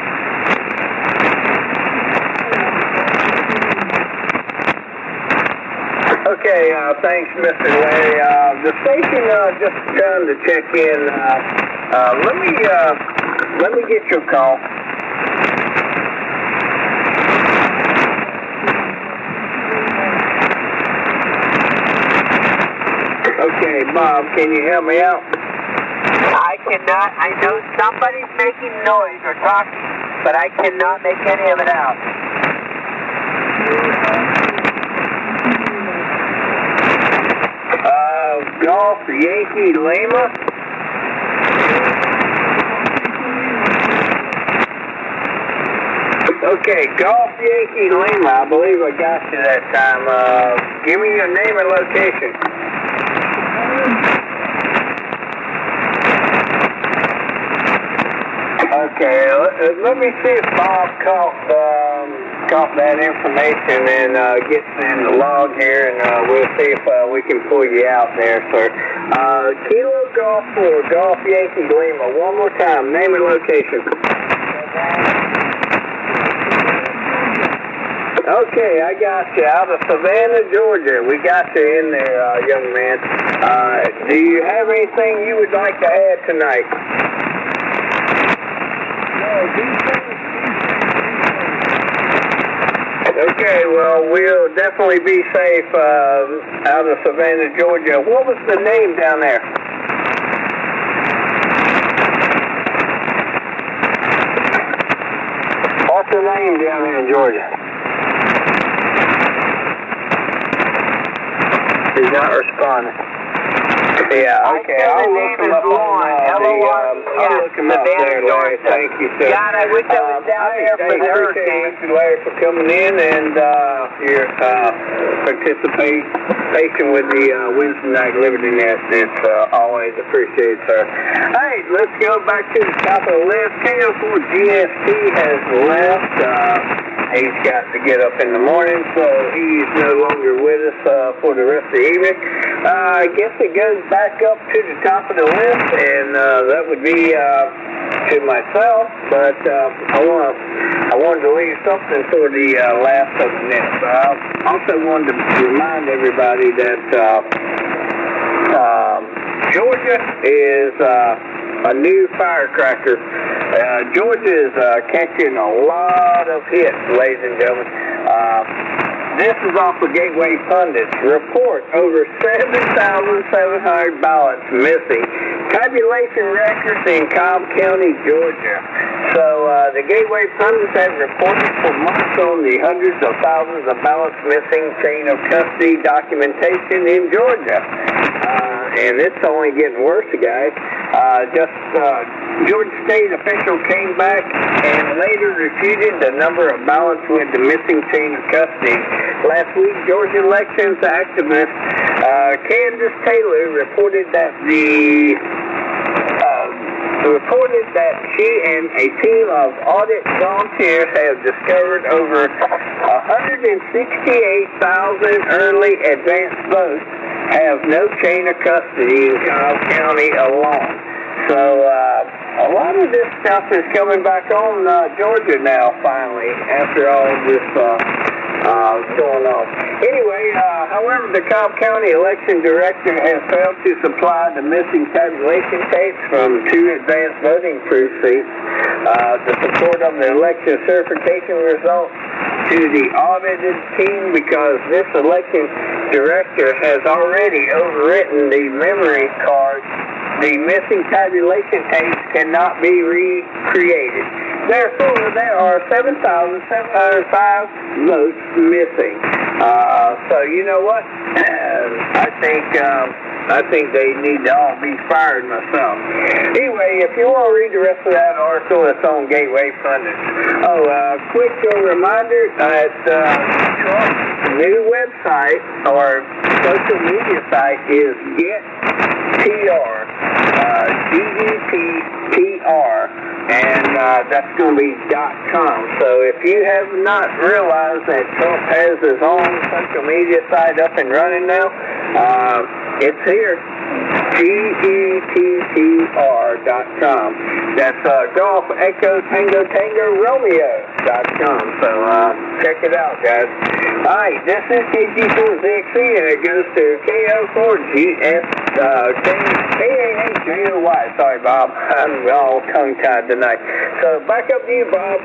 Okay, uh, thanks, Mister Larry. Uh, the station uh, just trying to check in. Uh, uh, let me uh, let me get your call. Okay, Bob, can you help me out? I cannot. I know somebody's making noise or talking, but I cannot make any of it out. Uh, Golf Yankee Lima. Okay, Golf Yankee Lima, I believe I got you that time. Uh, give me your name and location. Okay, let, let me see if Bob caught, um, caught that information and uh, gets in the log here, and uh, we'll see if uh, we can pull you out there, sir. Uh, Kilo Golf four, Golf Yankee Lima. One more time, name and location. Okay, I got you out of Savannah, Georgia. We got you in there, uh, young man. Uh, do you have anything you would like to add tonight? Okay, well, we'll definitely be safe uh, out of Savannah, Georgia. What was the name down there? What's the name down there in Georgia? He's not responding. Yeah, okay. I I'll the look name him is up on Lon, uh, the, L O R um, I'll look him up there, Larry. Thank you, sir. God, I wish I was Um, down hey, there for hey, the appreciate hurricane. Mister Larry for coming in and uh, your uh, participation with the uh, Wednesday Night Liberty Nest. It's uh, always appreciated, sir. Hey, let's go back to the top of the list. K O four G S T has left. Uh, He's got to get up in the morning, so he's no longer with us uh, for the rest of the evening. Uh, I guess it goes back up to the top of the list, and uh, that would be uh, to myself. But uh, I want I wanted to leave something for the uh, last of the minutes. I also wanted to remind everybody that uh, um, Georgia is uh, a new firecracker. Uh, Georgia is uh, catching a lot of hits, ladies and gentlemen. Uh, this is off of Gateway Pundits. Report over seven thousand seven hundred ballots missing. Tabulation records in Cobb County, Georgia. So uh, the Gateway Pundits have reported for months on the hundreds of thousands of ballots missing, chain of custody documentation in Georgia. Uh, and it's only getting worse, guys. Uh, just uh, Georgia State official came back and later refuted the number of ballots with the missing chain of custody. Last week, Georgia elections activist uh, Candace Taylor reported that the uh, reported that she and a team of audit volunteers have discovered over one hundred sixty-eight thousand early advance votes have no chain of custody in Cobb County alone. So uh, a lot of this stuff is coming back on uh, Georgia now, finally, after all this uh, uh, going on. Anyway, uh, however, the Cobb County election director has failed to supply the missing tabulation tapes from two advanced voting precincts. Uh, the support of the election certification results to the audited team because this election director has already overwritten the memory cards. The missing tabulation tapes cannot be recreated. Therefore, there are seven thousand seven hundred five votes missing. Uh, so you know what? I think um, I think they need to all be fired myself. Anyway, if you want to read the rest of that article, it's on Gateway Pundits. Oh, uh, quick reminder that uh, Trump's new website or social media site is Get P R, uh, G E T P R, and uh, that's going to be .com. So if you have not realized that Trump has his own social media site up and running now, uh, it's here, G E T P R dot com. That's uh, Golf Echo Tango Tango Romeo dot com. So uh, check it out, guys. All right, this is K G four Z X C, and it goes to K O four G S uh, K A H J O Y. Sorry, Bob. I'm all tongue-tied tonight. So back up to you, Bob.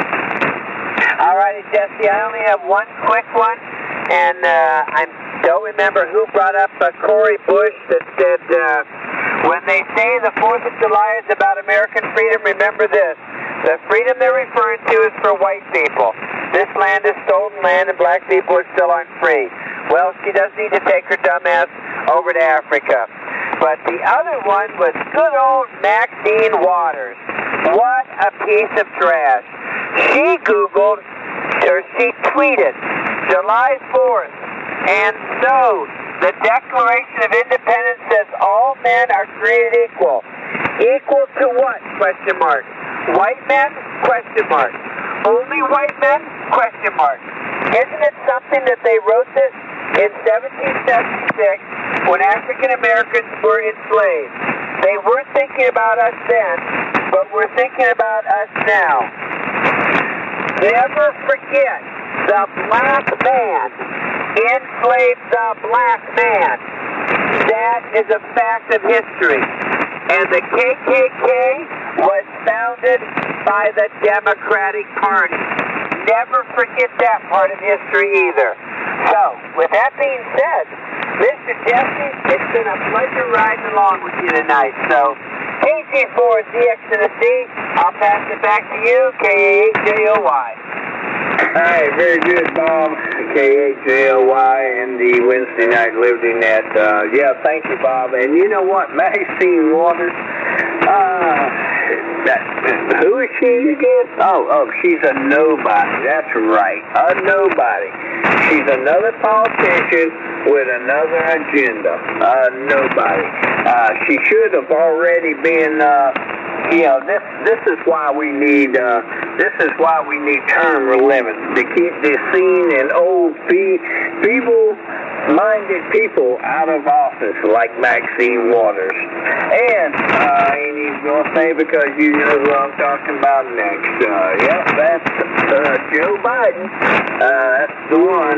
All righty, Jesse. I only have one quick one, and uh, I don't remember who brought up uh, Corey Bush that said, uh, when they say the fourth of July is about American freedom, remember this. The freedom they're referring to is for white people. This land is stolen land, and black people are still aren't free. Well, she does need to take her dumb ass over to Africa. But the other one was good old Maxine Waters. What a piece of trash. She Googled, or she tweeted, July fourth, and so the Declaration of Independence says all men are created equal. Equal to what? Question mark. White men? Question mark. Only white men? Question mark. Isn't it something that they wrote this in seventeen seventy-six when African Americans were enslaved? They weren't thinking about us then, but we're thinking about us now. Never forget, the black man enslaved the black man. That is a fact of history. And the K K K was founded by the Democratic Party. Never forget that part of history either. So, with that being said, Mister Jesse, it's been a pleasure riding along with you tonight. So, K G four Z X to the C, I'll pass it back to you, K A H J O Y. All right, very good, Bob. K H J O Y and the Wednesday Night Liberty Net. Uh, yeah, thank you, Bob. And you know what? Maxine Waters, uh, that, who is she again? Oh, oh, she's a nobody. That's right, a nobody. She's another politician with another agenda. Uh, nobody. Uh, she should have already been, uh, you know, this this is why we need uh, this is why we need term limits to keep this seen and old fe- feeble-minded people out of office like Maxine Waters. And uh, I ain't even gonna say because you know who I'm talking about next. Uh, yep, that's uh, Joe Biden. Uh, that's the one.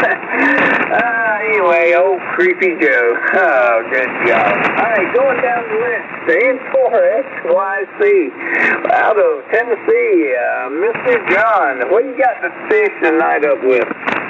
uh, anyway, old creepy Joe. Oh, good job. All right, going down the list. N four X Y C out of Tennessee, uh, Mister John. What you got to fish tonight up with?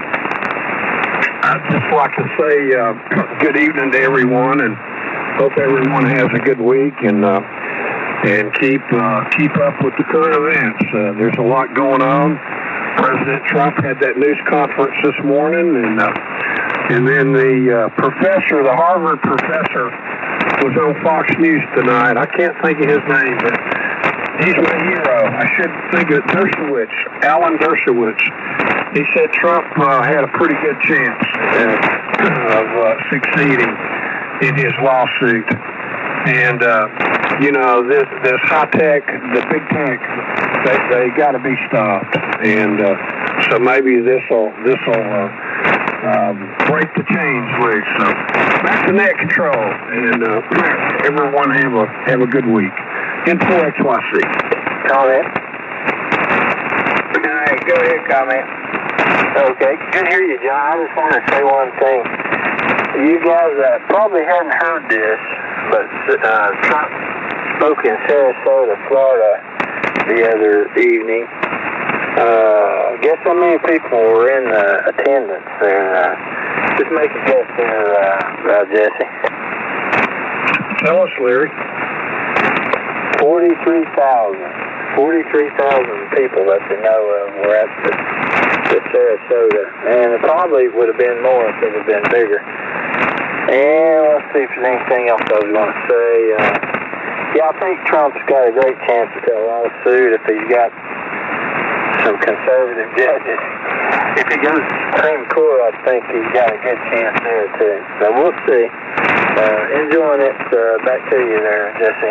I'd just like to say uh, good evening to everyone, and hope everyone has a good week, and uh, and keep uh, keep up with the current events. Uh, there's a lot going on. President Trump had that news conference this morning, and uh, and then the uh, professor, the Harvard professor, was on Fox News tonight. I can't think of his name, but he's my hero. I should think of Dershowitz, Alan Dershowitz. He said Trump uh, had a pretty good chance uh, of uh, succeeding in his lawsuit. And, uh, you know, this this high tech, the big tech, they, they got to be stopped. And uh, so maybe this will this will uh, um, break the chains loose. So back to net control, and uh, everyone have a have a good week. N four X Y C. Comment. All right, go ahead, comment. Okay, good to hear you, John. I just want to say one thing. You guys uh, probably hadn't heard this, but uh, Trump spoke in Sarasota, Florida, the other evening. Uh, guess how many people were in uh, attendance there? Uh, just make a guess there, uh, uh, Jesse. Tell us, Larry. forty-three thousand. forty-three thousand people that they know of were at the, the Sarasota. And it probably would have been more if it had been bigger. And let's see if there's anything else I was going to say. Uh, yeah, I think Trump's got a great chance to get a lawsuit if he's got some conservative judges. If he goes to the Supreme Court, I think he's got a good chance there, too. So we'll see. Uh, enjoying it. Uh, back to you there, Jesse.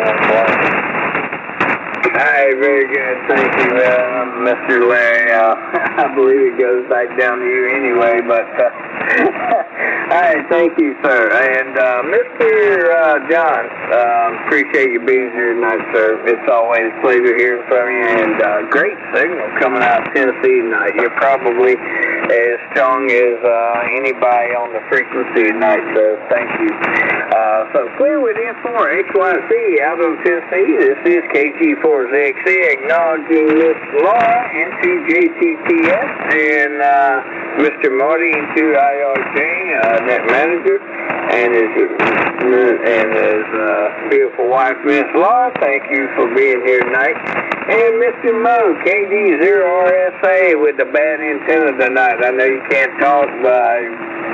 All right, very good. Thank you, uh, Mister Larry. Uh, I believe it goes back down to you anyway, but uh, all right, thank you, sir. And uh, Mister Uh, John, uh, appreciate you being here tonight, sir. It's always a pleasure hearing from you, and uh, great signal coming out of Tennessee tonight. You're probably as strong as uh, anybody on the frequency tonight, so thank you. Uh, so clear with N four X Y C out of Tennessee. This is K G four Z X C acknowledging Miss Laura into J T T S and uh, Mister Marty into I R J, uh, net manager, and his and his uh, beautiful wife, Miss Laura. Thank you for being here tonight. And Mister Mo, K D zero R S A with the bad antenna tonight. I know you can't talk, but I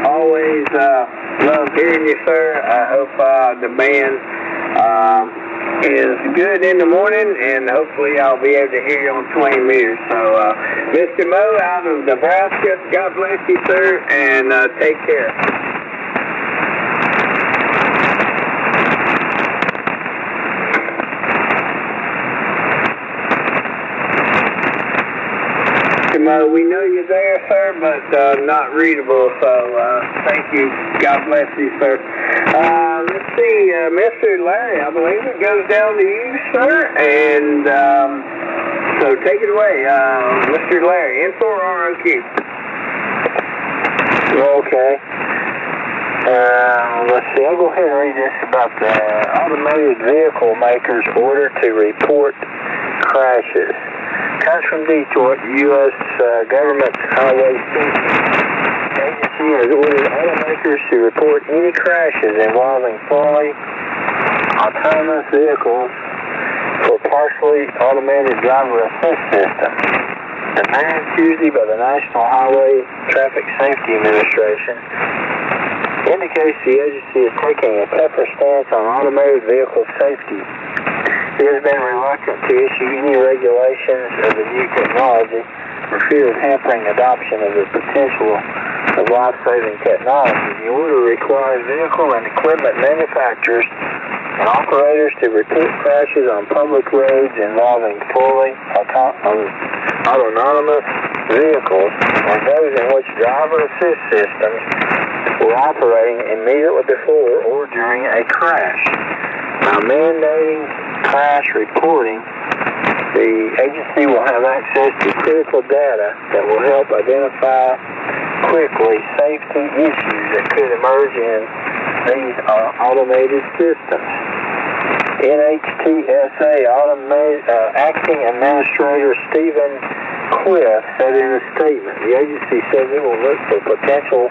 always uh, love hearing you, sir. I hope uh, the band uh, is good in the morning, and hopefully I'll be able to hear you on twenty meters. So, uh, Mister Moe out of Nebraska, God bless you, sir, and uh, take care. Mo, we know you're there, sir, but uh, not readable, so uh, thank you. God bless you, sir. Uh, let's see, uh, Mister Larry, I believe it goes down to you, sir, and um, so take it away, uh, Mister Larry, info or R O Q? Okay. Uh, let's see, I'll go ahead and read this about the automotive vehicle makers' order to report crashes. Comes from Detroit, the U S Uh, government's highway safety agency has ordered automakers to report any crashes involving fully autonomous vehicles for partially automated driver assist systems. Demand Tuesday by the National Highway Traffic Safety Administration indicates the agency is taking a tougher stance on automated vehicle safety. It has been reluctant to issue any regulations of the new technology for fear of hampering adoption of the potential of life-saving technology. The order requires vehicle and equipment manufacturers and operators to report crashes on public roads involving fully auto- autonomous vehicles or those in which driver assist systems were operating immediately before or during a crash. By mandating crash reporting, the agency will have access to critical data that will help identify quickly safety issues that could emerge in these uh, automated systems. N H T S A automa- uh, Acting Administrator Stephen Cliff said in a statement, the agency says it will look for potential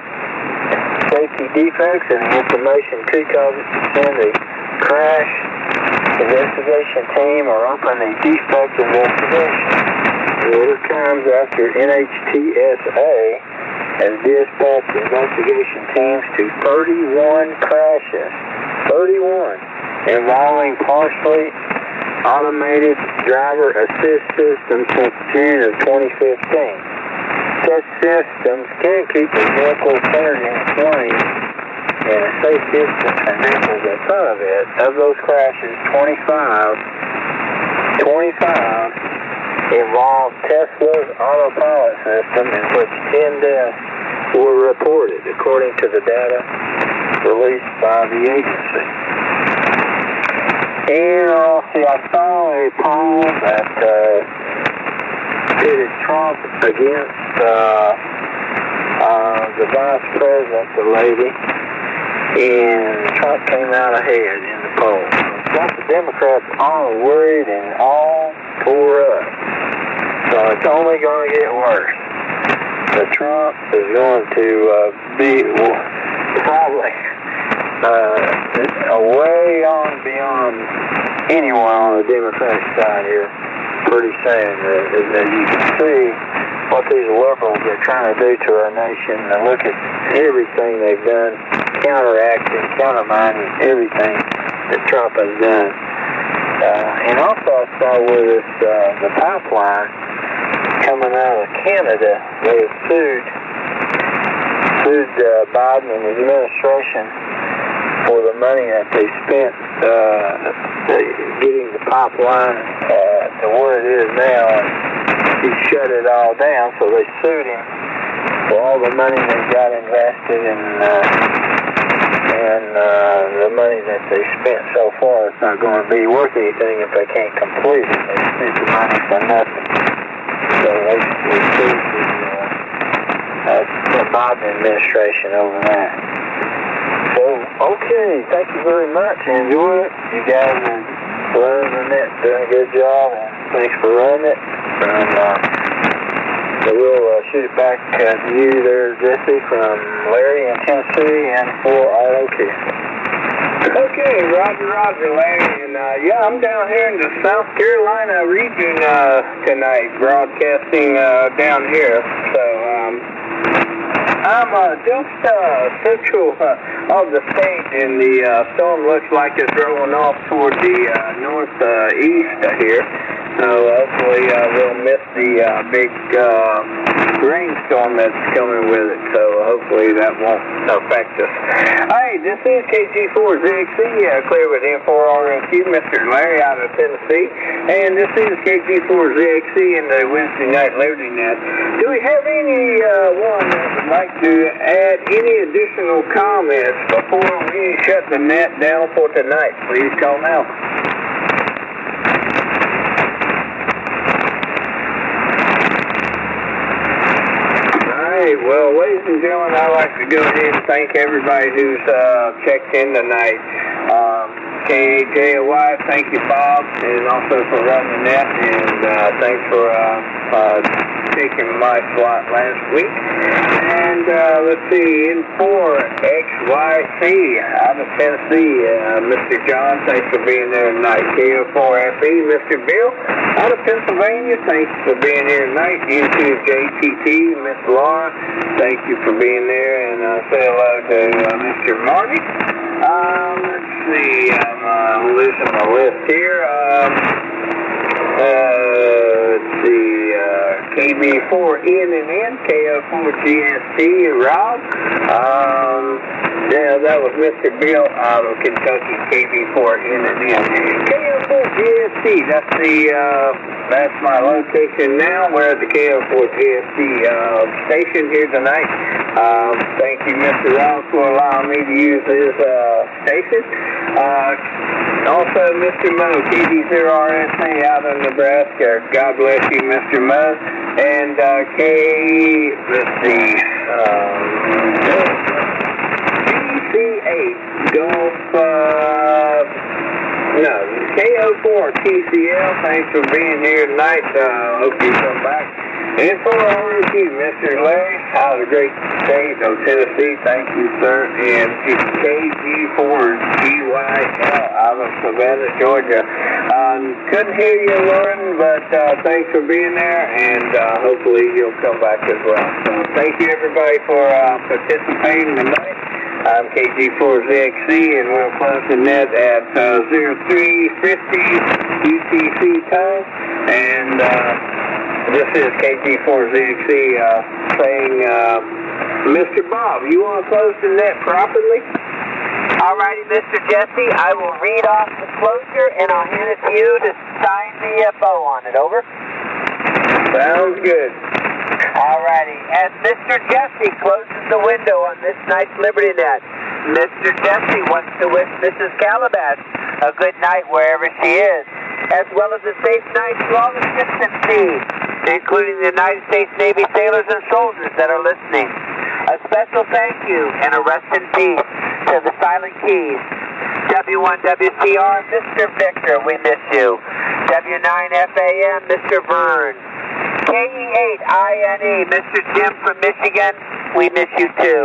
safety defects and the information could cause it to send a crash investigation team or open a defect investigation. The order comes after N H T S A has dispatched investigation teams to thirty-one crashes, thirty-one, involving partially automated driver assist systems since June of twenty fifteen. Such systems can keep the vehicle centered in front and a safe distance from vehicles in front of it. Of those crashes, twenty-five, twenty-five involved Tesla's autopilot system in which ten deaths were reported, according to the data released by the agency. And uh, see, I saw a poll that uh, pitted Trump against uh, uh, the vice president, the lady, and Trump came out ahead in the poll. So the Democrats are worried and all tore up. So it's only going to get worse. But Trump is going to uh, be well, probably uh, way on beyond anyone on the Democratic side here pretty soon. Uh, as you can see what these liberals are trying to do to our nation, and look at everything they've done, counteracting, countermining everything that Trump has done. Uh, and also I saw where this, uh, the pipeline coming out of Canada, they have sued, sued uh, Biden and his administration for the money that they spent uh, getting the pipeline uh, to where it is now. And he shut it all down, so they sued him for all the money they got invested in uh, and uh, the money that they spent so far. It's not going to be worth anything if they can't complete it. They spent the money for nothing. So they, they sued the, uh, the Biden administration over that. So, okay, thank you very much. Enjoy it. You guys are running it, doing a good job, and thanks for running it. And, uh, so we'll uh, shoot it back uh, to you there, Jesse, from Larry in Tennessee and for R O Q. Okay, Roger, Roger, Larry, and uh, yeah, I'm down here in the South Carolina region uh, tonight, broadcasting uh, down here. So um, I'm uh, just uh, central uh, of the state, and the uh, storm looks like it's rolling off toward the uh, northeast uh, here. So hopefully uh, we'll miss the uh, big uh, rainstorm that's coming with it. So hopefully that won't affect us. Hey, this is K G four Z X C, uh, clear with N four R O Q, Mister Larry out of Tennessee. And this is K G four Z X C in the Wednesday Night Liberty Net. Do we have anyone uh, that would like to add any additional comments before we shut the net down for tonight? Please call now. Well, ladies and gentlemen, I'd like to go ahead and thank everybody who's uh, checked in tonight. Um, K A J O Y, thank you, Bob, and also for running the net, and uh, thanks for uh, uh, taking my slot last week. And uh, let's see, N four X Y C out of Tennessee, uh, Mister John, thanks for being there tonight. K O four F E, Mister Bill out of Pennsylvania, thanks for being here tonight. U two J T T, Miss Laura, thank you for being there, and uh, say hello to uh, Mister Marty. Um, let's see, I'm uh, losing my list here. Um, uh, let's see, uh, K B four N and N, K O four G S T, Rob. Um, yeah, that was Mister Bill out of Kentucky, K B four N and N. K O four G S T, that's the, uh, that's my location now. We're at the K O four G S T uh, station here tonight. Um, thank you, Mister Ross, for allowing me to use his uh, station. Uh, also, Mister Mo, K D zero R S A out of Nebraska. God bless you, Mister Mo. And uh, K, let's see, um, G C eight, Gulf, uh, no, K O four T C L, thanks for being here tonight. Uh, hope you come back. And for R O Q, Mister Larry, out of the great state of Tennessee, thank you, sir. And K G four G Y L out of Savannah, Georgia. Um, couldn't hear you, Lauren, but uh, thanks for being there, and uh, hopefully you'll come back as well. So thank you, everybody, for uh, participating tonight. I'm K G four Z X C, and we'll close the net at uh, oh three fifty U T C time. And uh, this is K G four Z X C uh, saying, uh, Mister Bob, you want to close the net properly? Alrighty, Mister Jesse, I will read off the closure, and I'll hand it to you to sign the uh, bow on it. Over. Sounds good. Alrighty, as Mister Jesse closes the window on this night's Liberty Net, Mister Jesse wants to wish Missus Calabash a good night wherever she is, as well as a safe night to all the ships at sea, including the United States Navy sailors and soldiers that are listening. A special thank you and a rest in peace to the Silent Keys. W one W C R, Mister Victor, we miss you. W nine F A M, Mister Vern. K E eight I N E, Mister Jim from Michigan, we miss you too.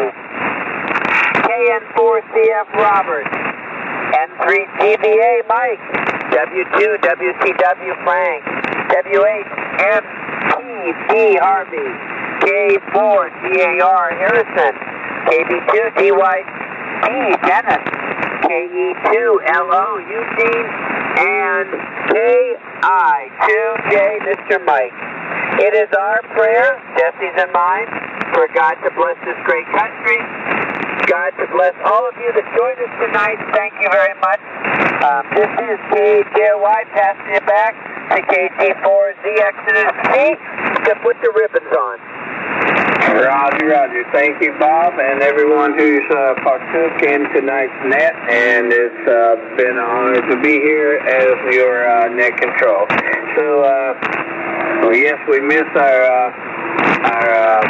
K N four C F Robert. N three T V A Mike. W two W C W Frank. W eight M P D Harvey. K four G A R Harrison. K B two D Y D Dennis. K E two L O Eugene. And K I two J Mister Mike. It is our prayer, Jesse's and mine, for God to bless this great country. God to bless all of you that joined us tonight. Thank you very much. Um, this is K J O Y passing it back to K G four Z X C to put the ribbons on. Roger, roger. Thank you, Bob, and everyone who's uh, partook in tonight's net, and it's uh, been an honor to be here as your uh, net control. So, uh, well, yes, we miss our, uh, our, uh,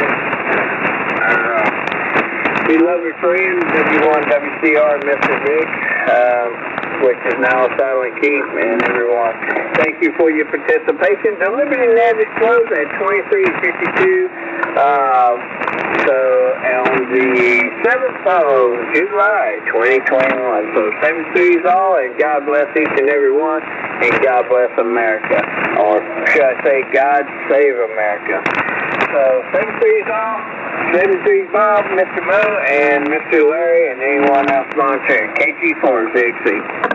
our uh, beloved friend, W one W C R, Mister Vic, uh, which is now Silent Keep, and everyone, thank you for your participation. The Liberty Net is closed at twenty-three fifty-two, uh, so on the seventh of July, twenty twenty-one. So seven threes all, and God bless each and every one, and God bless America, or should I say God save America. So seven threes all. seventy-three Bob, Mister Mo, and Mister Larry, and anyone else volunteering. K G four, Z X C.